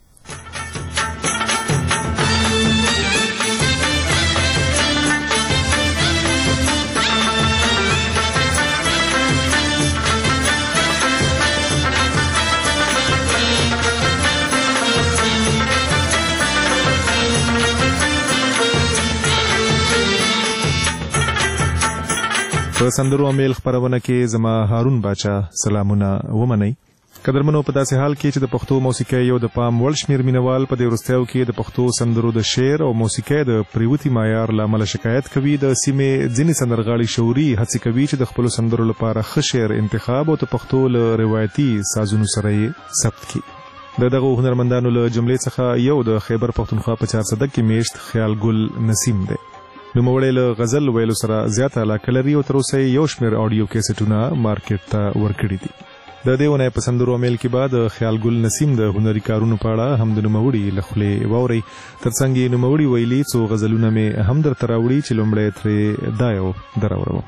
په سندرو عامل خپرونه کې زما هارون باچا سلامونه ومنئ. قدرمنو، په داسې حال کې چې د پښتو موسیقۍ یو د پام وړ شمېر مینوال په دې وروستیو کې د پښتو سندرو د شعر او موسیقۍ د پریوتي معیار له امله شکایت کوي، د سیمې ځینې سندرغاړي شعوري هڅې کوي چې د خپلو سندرو لپاره ښه شعر انتخاب او د پښتو له روایتي سازونو سره یې ثبت کړي. د دغو هنرمندانو له جملې څخه یو د خیبر پختونخوا په 400 کې میشت خیال ګل نسیم دی. نوموړی له غزل ویلو سره زیاته علاقه لري او تر اوسه یو شمېر آډیو کیسټونه مارکیټ ته ورکړي دي. د دې اونۍ په سندرو عامل کې به د خیال ګل نسیم د هنري کارونو په اړه هم د نوموړي له خولې واورئ. ترڅنګ یې نوموړي ویلي څو غزلونه مې هم درته راوړي چې لومړی ترې دا یو دراوړم.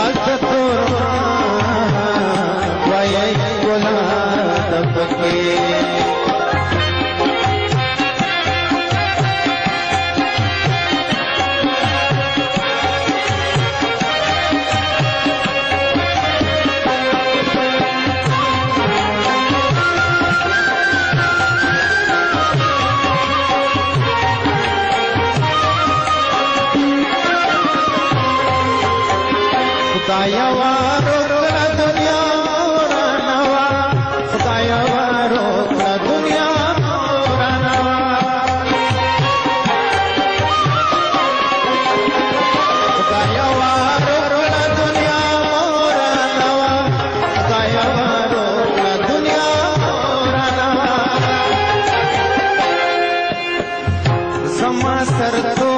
Yeah. خدایا وارو کړه دنیا ورانوا خدایا وارو کړه دنیا ورانوا خدایا وارو کړه دنیا ورانوا خدایا وارو کړه دنیا ورانوا زما سر تو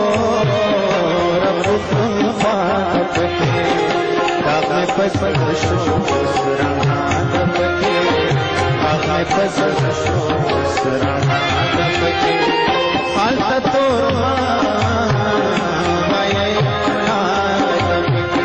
پسر شو سرانا دپکے آغای پسر شو سرانا دپکے حالتا تور مائی دپکے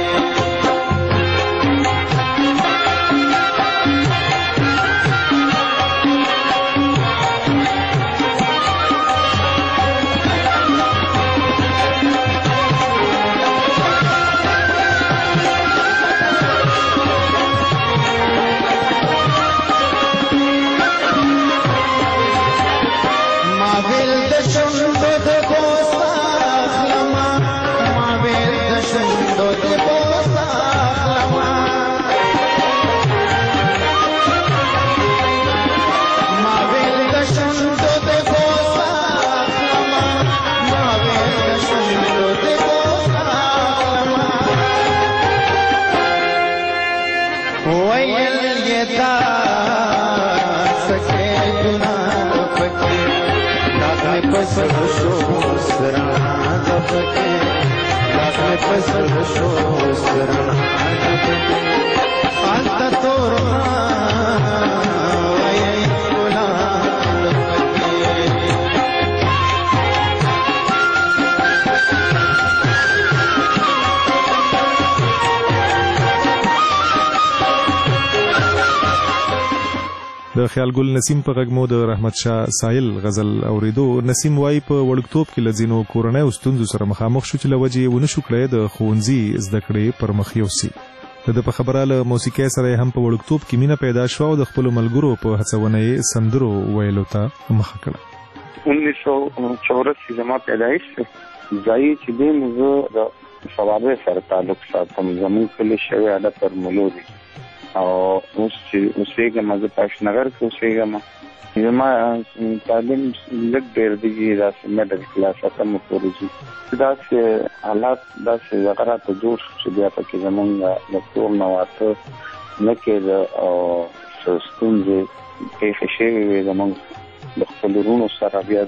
پسر شو سرانا دپکے لاغای پسر شو سرانا دپکے حالتا تور وای کولا د خیال ګل نسیم په غږ مو د رحمت شاه سایل غزل اوریدو. نسیم وای په وړکتوب کې لزینو کورنۍ ستونزو سره مخامخ شو چې لوجه ونشو کړی د ښوونځي زده کړې پر مخ یوسي. د په خبره له موسیقۍ سره هم په وړکتوب کې مینه پیدا شو او د خپل ملګرو په هڅونه سندرو ویلو ته مخه کړه. 1984 زما پیدایش ځای چې دې موږ د شوابه سره تعلق ساتم زمون کلی شوی اله پر مولودي او اوس اوسېږم زه پښنګر کې اوسېږم زما تعلیم لږ ډېر دی داسې میډل کلاس ته مو پورې دي داسې حالات داسې زغرات جوړ چې بیا پکې زمونږ د کور نه واته نه کېده او ستونزې پېښې شوې وې زمونږ د خپل ورونو سره بیا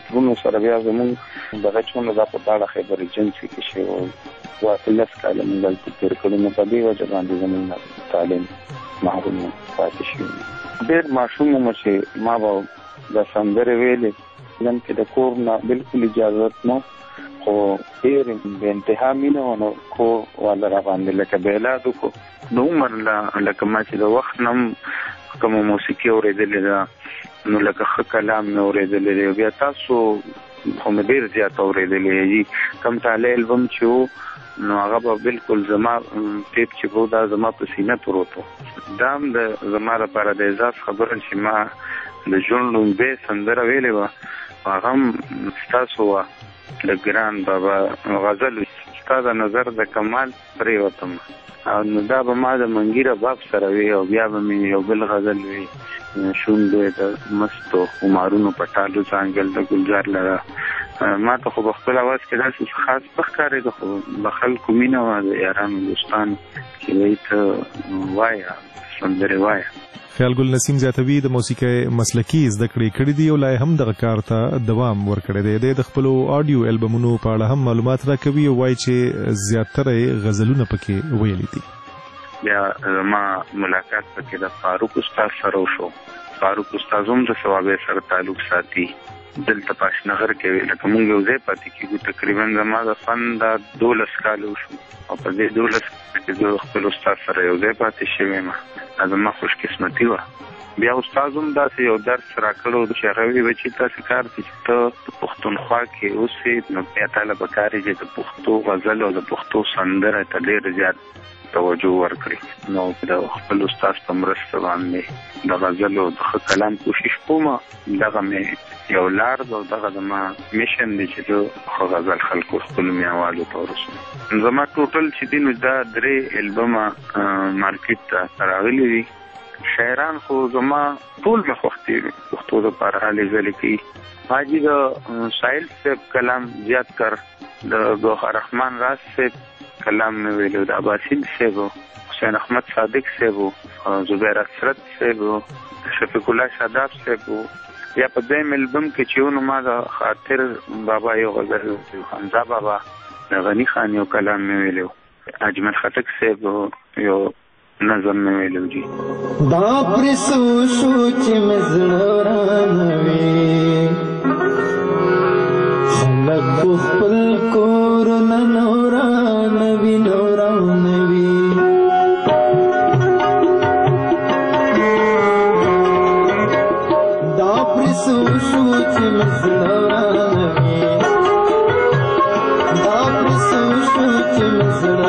زمونږ دغه چونه دا په داړه خیبر ایجنسي کې شوی و واټلس کاله موږ دلته تېر کړي نو په دې وجه باندې زمونږ تعلیم محروم پاتې شوي. ډېر ماشوم وم چې ما به د سندرې ویلې علم کې د کور نه بلکل اجازت نه خو ډېر بې انتها مینه وه نو کور والا راباندې لکه بېلاد وکړو د عمر لکه ما چې د وخت نه هم کومه موسیقي اورېدلې ده نو لکه ښه کلام مې اورېدلی دی بیا تاسو خو مې ډېر زیات اورېدلی دی کم تالی البم چې و نو هغه به بالکل زما ټیپ چې و دا زما په سینه پروت و دا هم د زما لپاره د اعزاز خبره چې ما د ژوند لومبۍ سندره ویلې وه هغه هم ستاسو وه د ګران بابا غزل ستا د نظر د کمال پرېوتم نو دا به ما د منګیره باب سره وي او بیا به مې یو بل غزل وي شونډې د مستو عمرونو پټالو ځانګل د ګلزار لره ما ته خو په خپل اواز کې داسې خاص نه ښکارېده خو د خلکو مینه وه د یارانو دوستانو چې وایي ته وایه سندرې وایه. خیال ګل نسیم زیاتوي د موسیقۍ مسلکي زده کړې کړې دي او لا هم دغه کار ته دوام ورکړی دی. د خپلو آډیو البمونو په اړه هم معلومات راکوي او وایي چې زیاتره غزلونه پکې ویلي دي. بیا زما ملاقات پکې د فاروق استاد سره وشو. فاروق استاد هم د ثوابې سره تعلق ساتي دلته پاشنغر کې لکه مونږ یو ځای پاتې کېږو تقریبا زما د فن دا 12 کاله وشو او په دې 12 کې زه خپل استاد سره یو ځای پاتې شوی یم زما خوش قسمتي وه بیا استاد هم داسې یو درس راکړو چې هغه وی چې تاسو کار چې ته پښتونخوا کې اوسې نو بیا تاسو به کار چې د پښتو غزل او د پښتو سندره ته ډېر زیات توجه ورکړي. نو د خپل استاد په مرسته باندې د غزل او د کلام کوشش کوم. دغه مې یو لار او دغه د ما میشن دی چې زه غزل خلکو خپل میوالو ته ورسوم. زما ټوټل چې دین دا 3 البوم مارکیټ ته راغلي دي. شاعران خو زما ټول مې خوښتي دي پښتو لپاره هلې ځلې کوي. حاجي د ساحل صاحب کلام زیات کر، د ګوهر رحمان راز صاحب کلام مې ویلو، د عباسین صاحب، حسین احمد صادق صاحب، زبیر اسرت صاحب، شفیق الله شاداب صاحب. یا په دویم البم کې چې ونو ما د خاطر بابا یو غزل، حمزه بابا، د غنی خان یو کلام مې ویلو، اجمل خټک صاحب یو نظم مې ویلو جی. دا پرسو شو چې مزړه رانوي خلک خپل کور نه نورانوي نورانوي. دا پرسو شو چې مزړه رانوي، دا پرسو شو چې مزړه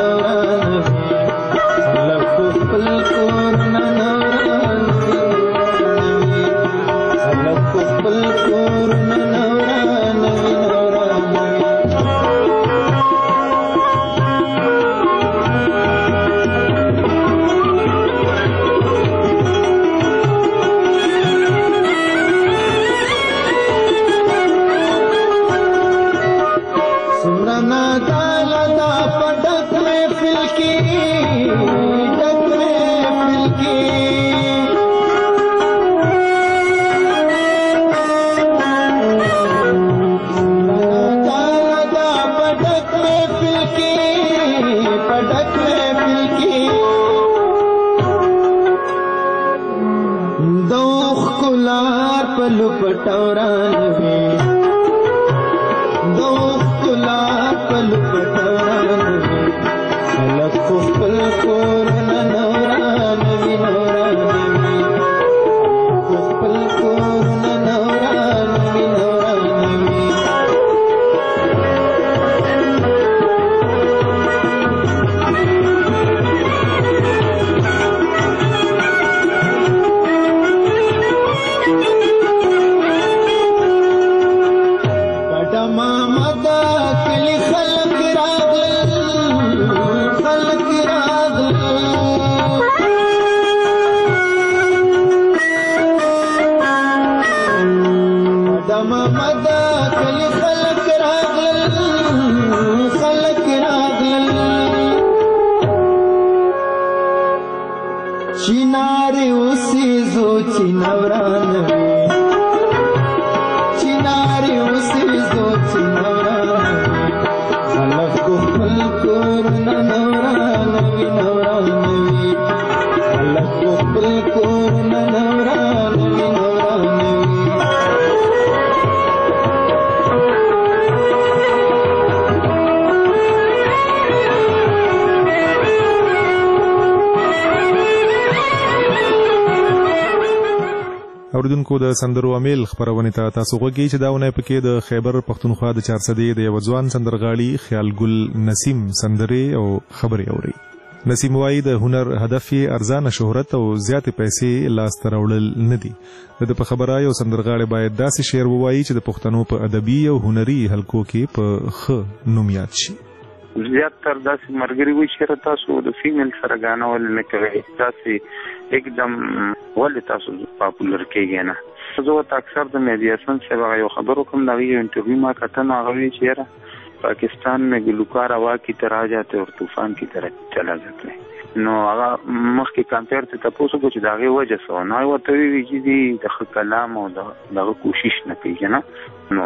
اوریدونکو د سندرو امیل خبرونه ته تاسو غوږی چې داونه پکې د خیبر پختونخوا د 400 د یو ځوان سندرغاړي خیال ګل نسیم سندري او خبري اوري. نسیم وايي د هنر هدف یې ارزانه شهرت او زیات پیسې لاس ته راوړل نه دي. د په خبره یو سندرغاړي باید داسې شعر ووایي چې د پښتنو په ادبي او هنري حلقو کې په ښه نوم یاد شي. زیات تر داسې مرګري وي چې تاسو د فیمیل سره غاڼه ول نه کوي، تاسو एकदम ولې تاسو پاپولر کېږئ نه. زه ته اکثر د میډیاسن څخه یو خبرو کوم دا یو انټرویو ما کتن هغه وی چې पाकिस्तान में गुलकार हवा की तरह आ जाते और तूफान की तरह चला जाते हैं. نو هغه مخکې کمپیر ته تاسو کو چې داغه وجه سو نه وته وی چې د کلام او دغه کوشش نه کوي نه. نو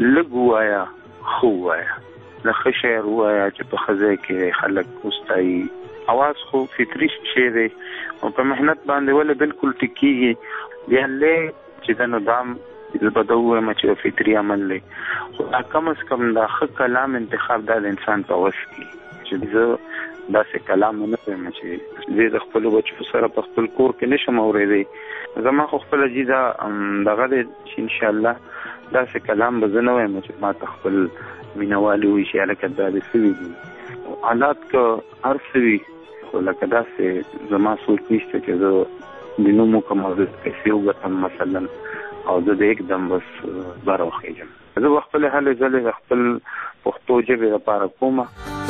لګوایا خو وایا د خشیر وایا چې په خزه کې خلک واستای اواز خو فطری شی دی او په مهنت باندې ول بالکل ټکیږي بیا له چې د نظام بدوه مچ فطری عمل له خو کم از کم د کلام انتخاب د انسان په وس کې چې زه داسې کلام نه وایم چې زه د خپلو بچو سره په خپل کور کې نشم اورېدی. زما خو خپله جي دا دغه دی چې انشاءالله داسې کلام به زه نه وایم چې ما ته خپل مینهوالي وایي چې هلکه دا دې څه وي. حالات که هر څه وي خو لکه داسې زما سوچ نشته چې زه د نومو کوم پیسې وګټم مثلا او زه د एकदम بس بار وخېږم. زه به خپلې هلې ځلې د خپل پښتو ژبې لپاره کومه.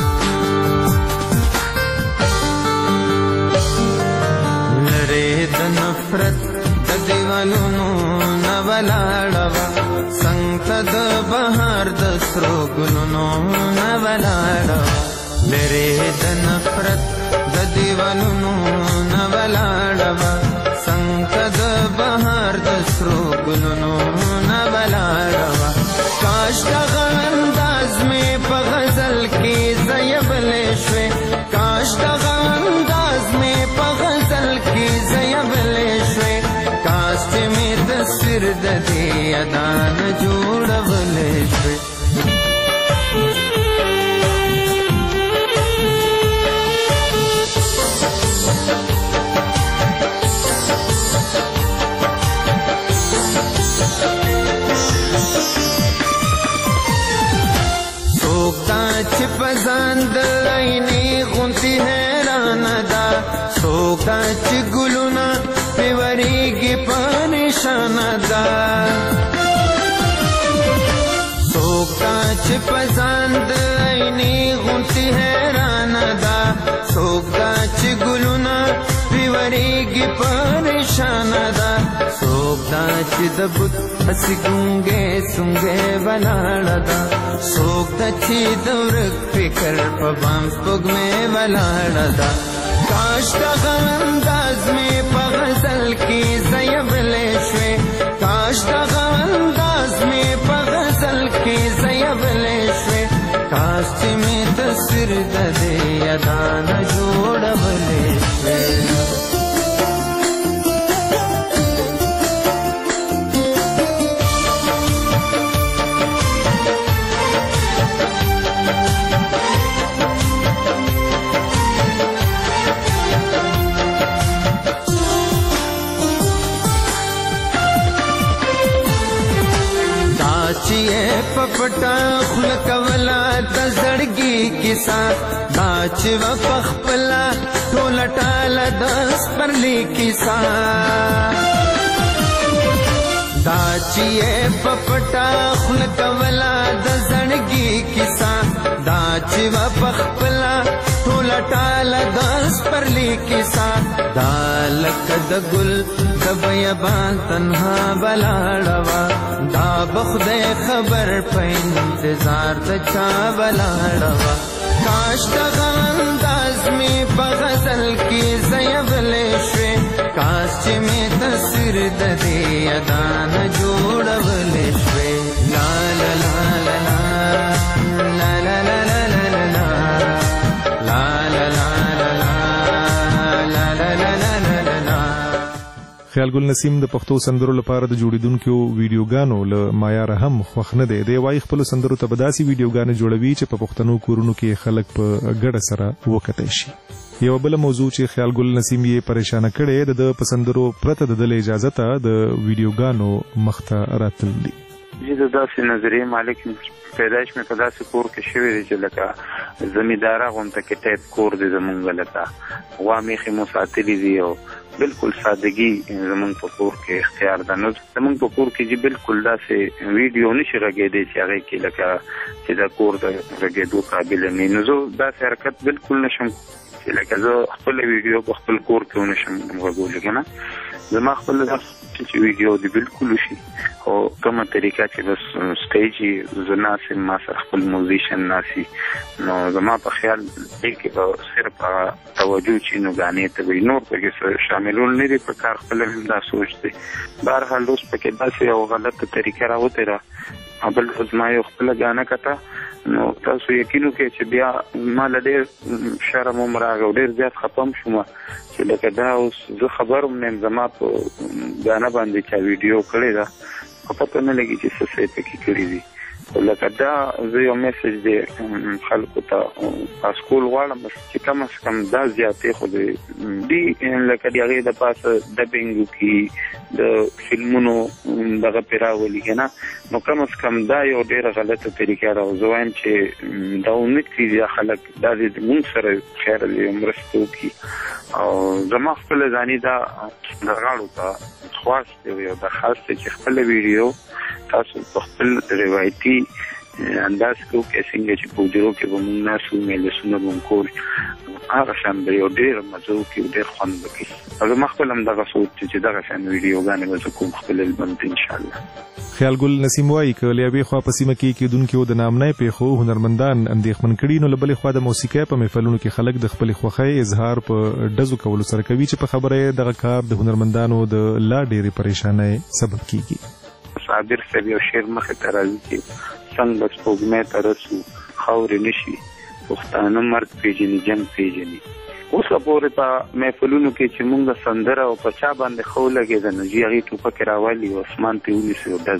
لرې د نفرت د دیوالونو نه ولاړه وه څنګ ته د بهار د سرو ګلونو نه ولاړه وه. لرې د نفرت د دیوالونو نه ولاړه وه څنګ ته د بهار د سرو ګلونو نه ولاړه وه. کاش دغه انداز مې په غزل کې زیبلی شوې، کاش دغه انداز مې په غزل کې زیبلی شوې، کاش چې مې تصویر د دې ادا نه جوړولی شوې. چې پزان د عینې غونتې حیرانه ده، څوک دا چې ګلونه پې ورېږي په نشانه ده، څوک دا چې پزان د عینې غونتې حیرانه ده، څوک دا چې ګلونه پې ورېږي په نشانه ده، څوک دا چې د بت هسې ګونګې سونګې ولاړه ده، څوک دا چې د ورک فکر په بام سپوږمۍ ولاړه ده. کاش دغه انداز مې په غزل کې زیبلی شوې، کاش دغه انداز مې په غزل کې زیبلی شوې، کاش چې مې تصویر د دې ادا نه جوړولی شوې. په پټه خوله کوله د زړګي کیسه، دا چې وه په خپله ټوله ټاله د سپرلي کیسه، دا چې په پټه خوله کوله د زړګي کیسه، دا چې وه په خپله ټوله ټاله د سپرلي کیسه، دا لکه د ګل د بیابان تنها ولاړه وه، دا به خدای خبر په انتظار د چا ولاړه وه. کاش دغه انداز مې په غزل کې زیبلی شوې، کاش چې مې تصویر د دې ادا نه جوړولی شوې. لا لا لا لا لا لا لا لا لا لا لا لا لا لا لا لا لا. خیال ګل نسیم د پښتو سندرو لپاره د جوړیدونکو ویډیوګانو له معیار هم خوښ نه دی. دی وايي خپلو سندرو ته به داسې ویډیوګانې جوړوي چې په پښتنو کورونو کې خلک په ګډه سره وکتی شي. یوه بله موضوع چې خیال ګل نسیم یې پریشانه کړې د په سندرو پرته د دله اجازه ته د ویډیوګانو مخته راتلل دي. زه د داسې نظریې مالک پیدایش مې په داسې کور کې شوی دی چې لکه زمینداره غونته کې ټایپ کور دی زمونږ، لکه غوا میخې مو ساتلي دي او بالکل سادگی زمونږ په کور کې اختیار ده. نو زمونږ په کور کې چې بالکل داسې ویډیو نشي غږېدی چې هغې کې لکه چې دا کور د غږېدو قابل نه وي. نو زه داسې حرکت بالکل نشم چې لکه زه خپله ویډیو په خپل کور کې ونشم غږولی که نه. زما خپل چې ویډیو دی بالکل وشي او کومه طریقه چې بس سټیج زه ناسم ما سره خپل موزیشن ناسي، نو زما په خیال دی کې به صرف توجه چې نو ګانې ته وي، نور پکې شاملول نه دي په کار. خپل هم دا سوچ دی. بهرحال اوس پکې داسې یو غلطه طریقه راوتې ده. بل ورځ ما یو خپله ګانه کته، نو تاسو یقین وکړئ چې بیا ما له ډېر شرم هم راغی او ډېر زیات خفه هم شومه چې لکه دا اوس زه خبر هم نه یم زما په ګانه باندې چا ویډیو کړې ده، خو پته نه لګي چې څه څه یې پکې کړي دي. لکه دا زه یو میسج دی خلکو ته اسکول غواړم چې کم از کم دا زیاتې خو دی لکه د هغې د پاسه ډبینګ وکړي د فلمونو دغه پرې راولي که نه نو کم از کم دا یو ډېره غلطه طریقه ده او زه وایم چې دا امید کړي خلک دا د مونږ سره خیر دی مرسته وکړي او زما خپله ځاني دا سندرغاړو ته خواست دی او درخواست دی چې خپله ویډیو تاسو په خپل روایتي انداز کې وکړئ څنګه چې په حجرو کې به مونږ ناست وو مجلسونه به مو کول هغه شان به یو ډېر مزه وکړي ډېر خوند وکړي او زما خپل هم دغه سوچ چې دغه شان ویډیوګانې به زه کوم خپل البم ته انشاءالله. خیال ګل نسیم وایي که له یوې خوا په سیمه کې کېدونکو د نامنۍ پیښو هنرمندان اندېښمن کړي نو له بلې خوا د موسیقۍ په محفلونو کې خلک د خپلې خوښۍ اظهار په ډزو کولو سره کوي چې په خبره یې دغه کار د هنرمندانو د لا ډېرې پریشانۍ سبب کیږي. صابر صاحب یو شعر مخې ته راځي چې څنګه به سپوږمۍ ته رسو خاورې نشي پښتانه مرګ پیژني جنګ پیژني. اوسه پورې په محفلونو کې چې مونږ سندره او په چا باندې ښه ولګېده نو جي هغې ټوپکې راولي او اسمان ته ونیسي او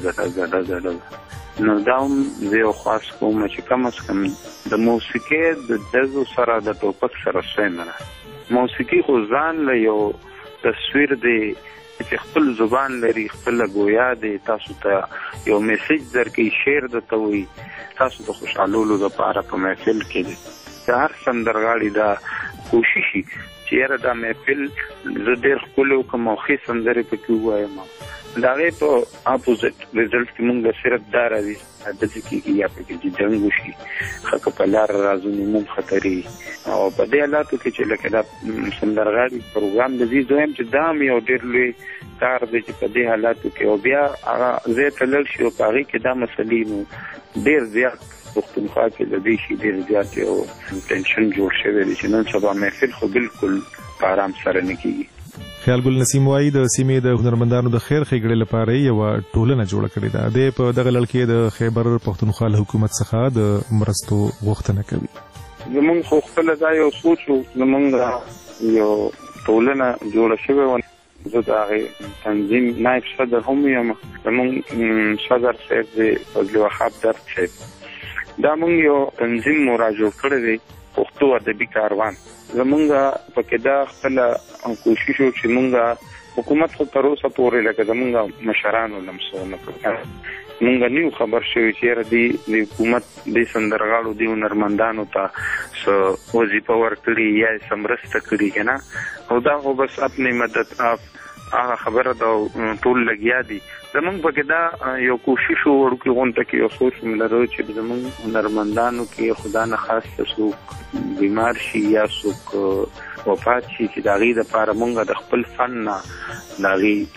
ډزه نو دا هم زه یو خواست کوم چې کم از کم د موسیقۍ د ډزو سره د ټوپک سره سوی نه موسیقي خو ځان له یو تصویر دی چې خپل زبان لري خپل گویا دی تاسو ته یو میسج درکې شعر درته وایي تاسو د خوشحالولو دپاره په محفل کې دی د هر سندرغاړي دا کوشش وي چې یاره دا محفل زه ډېر ښکلی وکړم او ښې سندرې پکې ووایم د هغې په اپوزټ ریزلټ کې مونږ له صرف دا راځي ډزې کېږي یا پکې چې جنګ وشي ښه که په لاره راځو نو مونږ خطرې او په دې حالاتو کې چې لکه دا سندرغاړي پروګرام د دې زه وایم چې دا هم یو ډېر لوی کار دی چې په دې حالاتو کې او بیا هغه ځای ته لاړ شي او په هغې کې دا مسلې نو ډېر زیات پښتونخوا کې د دې شي ډېر زیات یو ټینشن جوړ شوی دی چې نن سبا محفل خو بالکل په آرام سره نه کېږي. خیال ګل نسیم وایي د سیمې د هنرمندانو د خیر ښېګړې لپاره یوه ټولنه جوړه کړې ده. دی په دغه لړ کې د خیبر پښتونخوا له حکومت څخه د مرستو غوښتنه کوي. زمونږ خو خپله دا یو سوچ و زمونږ یو ټولنه جوړه شوې وه زه د هغې تنظیم نایب صدر هم یم زمونږ صدر صاحب دی فضل وهاب درد صاحب دا مونږ یو تنظیم مو را جوړ کړی دی پښتو ادبي کاروان زمونږ پکې دا خپله کوشش و چې مونږ حکومت خو تر اوسه پورې لکه زمونږ مشرانو لمسو نه کړو مونږ نیو خبر شوي چې یاره د حکومت دې سندرغاړو دې هنرمندانو ته څه وظیفه ورکړي یا یې څه مرسته کړي که نه او دا خو بس اپنې مدد هغه خبره ده ټول لګیا دي زمونږ پکې دا یو کوشش و وړوکې غونډه کې یو سوچ مې لرو چې زمونږ هنرمندانو کې خدا نه خاص څوک بیمار شي یا څوک وفات شي چې د هغې دپاره مونږ د خپل فن نه د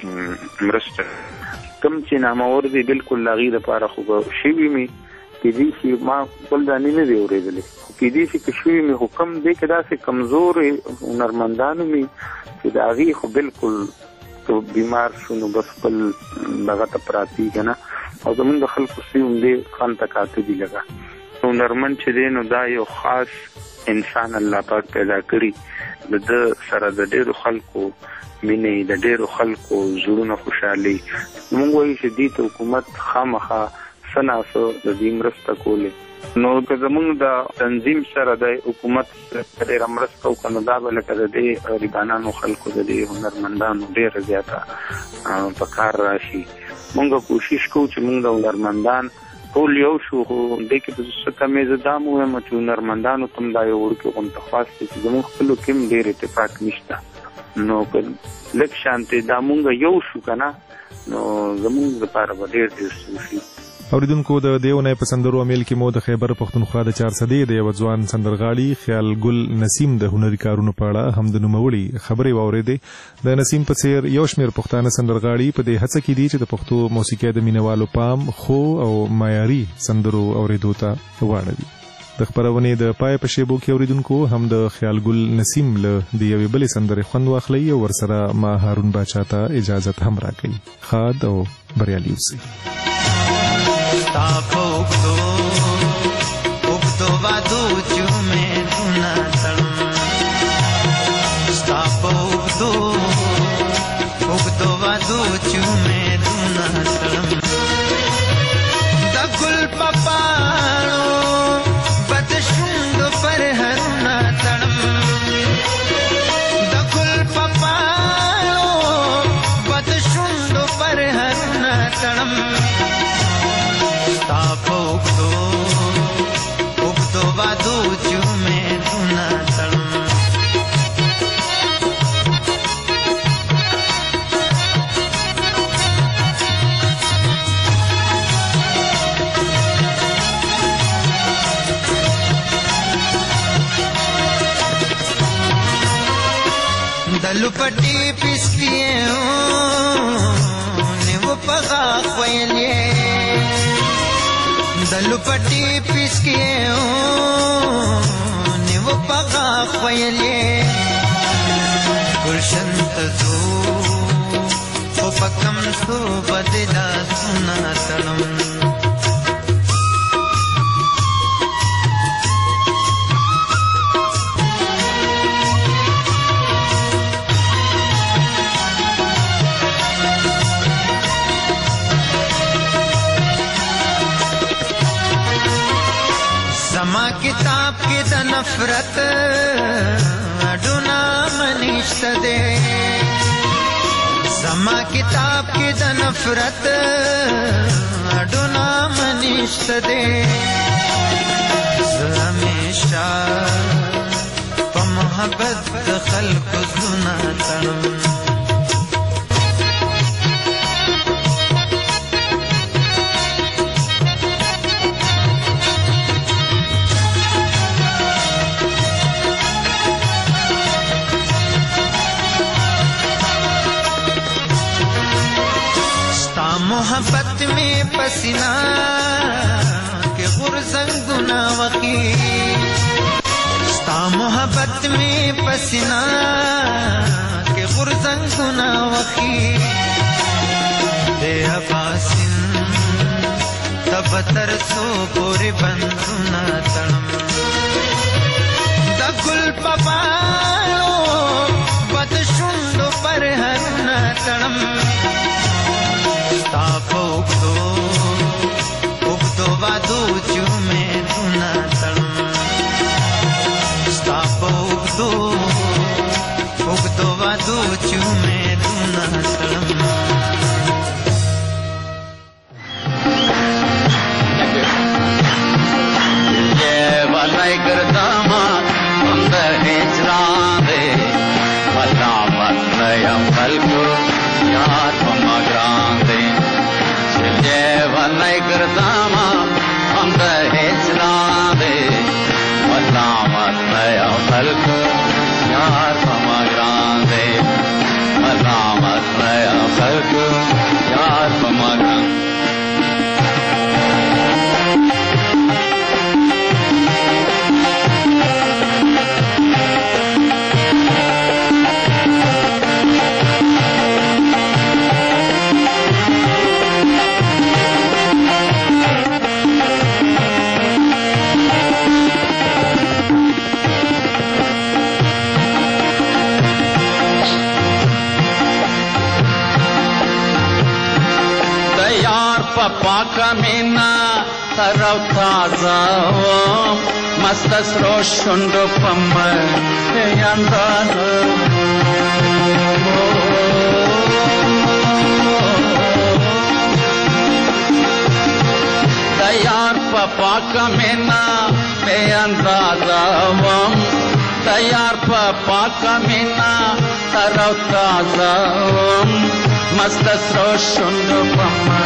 هغې مرسته کوم چې نامور دي بالکل د هغې دپاره خو به شوي مې کېدای شي ما خپل ځاني نه دی اورېدلی خو کېدای شي که شوي مې خو کم دی که داسې کمزورې هنرمندانو مې چې د هغې خو بالکل تو بیمار شو نو بس خپل دغه ته پراته که نه او زمونږ د خلکو سوي همدې خان ته کاته دي لږه هنرمند چې دی نو دا یو خاص انسان الله پاک پیدا کړي د ده سره د ډېرو خلکو مینې د ډېرو خلکو زړونه خوشحالي مونږ وایو چې دې ته حکومت خامخا څه ناڅه د دې مرسته کولې نو که زمونږ د تنظیم سره د حکومت ډېره مرسته وکړه نو دا به لکه د دې غریبانانو خلکو د دې هنرمندانو ډېره زیاته په کار راشي مونږ کوشش کوو چې مونږ د هنرمندان ټول یو شو خو دې کې به څه کمې زه دا م ووایم چې هنرمندانو ته هم دا یو وړوکې غونډه خواست دی چې زمونږ خپلو کې هم ډېر اتفاق نشته نو که لږ شانتې دا مونږ یو شو که نه نو زمونږ دپاره به ډېر ډېر څه وشي. اوریدونکو د دې اونۍ په سندرو امیل کې مو د خیبر پښتونخوا د 400 د یو ځوان سندرغاړي خیال ګل نسیم د هنري کارونو په اړه هم د نوموړي خبرې واورېدې. د نسیم په څیر یو شمېر پښتانه سندرغاړي په دې هڅه کې دي چې د پښتو موسیقۍ د مینوالو پام خو او معیاري سندرو اورېدو ته واړوي. د خپرونې د پای په شیبو کې اوریدونکو هم د خیال ګل نسیم له د یوې بلې سندرې خوند واخلئ او ورسره ما هارون باچا ته اجازت هم راکړي. ښاد او بریالي اوسئ. ताको उगतो वादू चूमे दुना तड़म ताको उगतो वादू चूमे दुना तड़म द गुल पपा دلو پټي پسکیو نیو پغا خویلې دلو پټي پسکیو نیو پغا خویلې گلشن تزو خو پکم سو بدلا سنا تړم زما کتاب کې د نفرت اډونا منشت دے زما کتاب کې د نفرت اډونا منشت دے زه همیشه په محبت د خلکو زړونه تړم محبت میں پسینہ کے غرزنگنا وقی ستا محبت میں پسینہ کے غرزنگنا وقی بے حباسن تب ترسو پوری بندنا تڑم دا گل پپالو بد شنڈو پر ہرنا تڑم उगतो वादो चुमे दुना तड़म स्ताप उगतो वादो चुमे दुना तड़म ये वालाई करदामा अंदर हेचरा दे वल्ला मत नया फलको याद मगरांदे वल्लाई करदामा अंदर हेचरा दे वल्ला मत नया फलको याद मगरांदे वल्ला मत नया फलको याद मगरांदे पाका मीना तरव ताजा मस्तस रोशुंडो पम्मर यंदान तैयार पाका मीना बेअंदाजा तैयार पाका मीना तरव ताजा मस्तस रोशुंडो पम्मर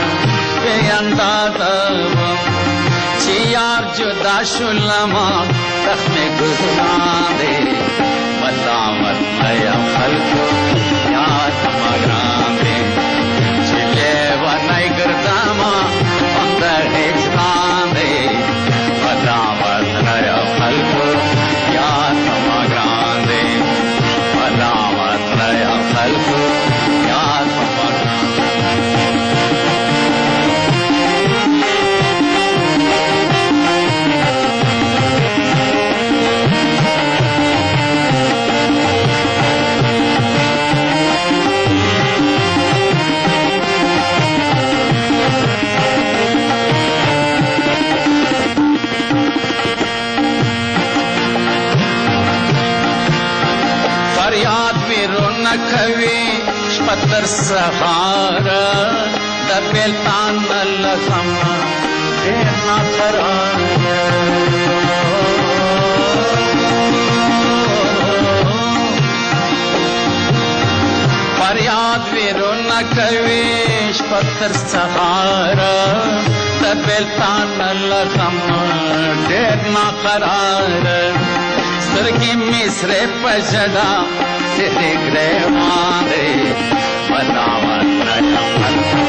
चियार जुदा शुलमा तख्त में गुजरांदे मलामत नया फलको याद मगरांदे चिले वनाई करदामा अंदर हेचरांदे मलामत नया फलको याद मगरांदे मलामत नया फलको याद کھوی شپتر سہارا دبیل تان لغم دیر نہ قرار فریاد ویرو نہ کھوی شپتر سہارا دبیل تان لغم دیر نہ قرار سترګې مې سرې په ژړا سرې ګریوان دی بلاوان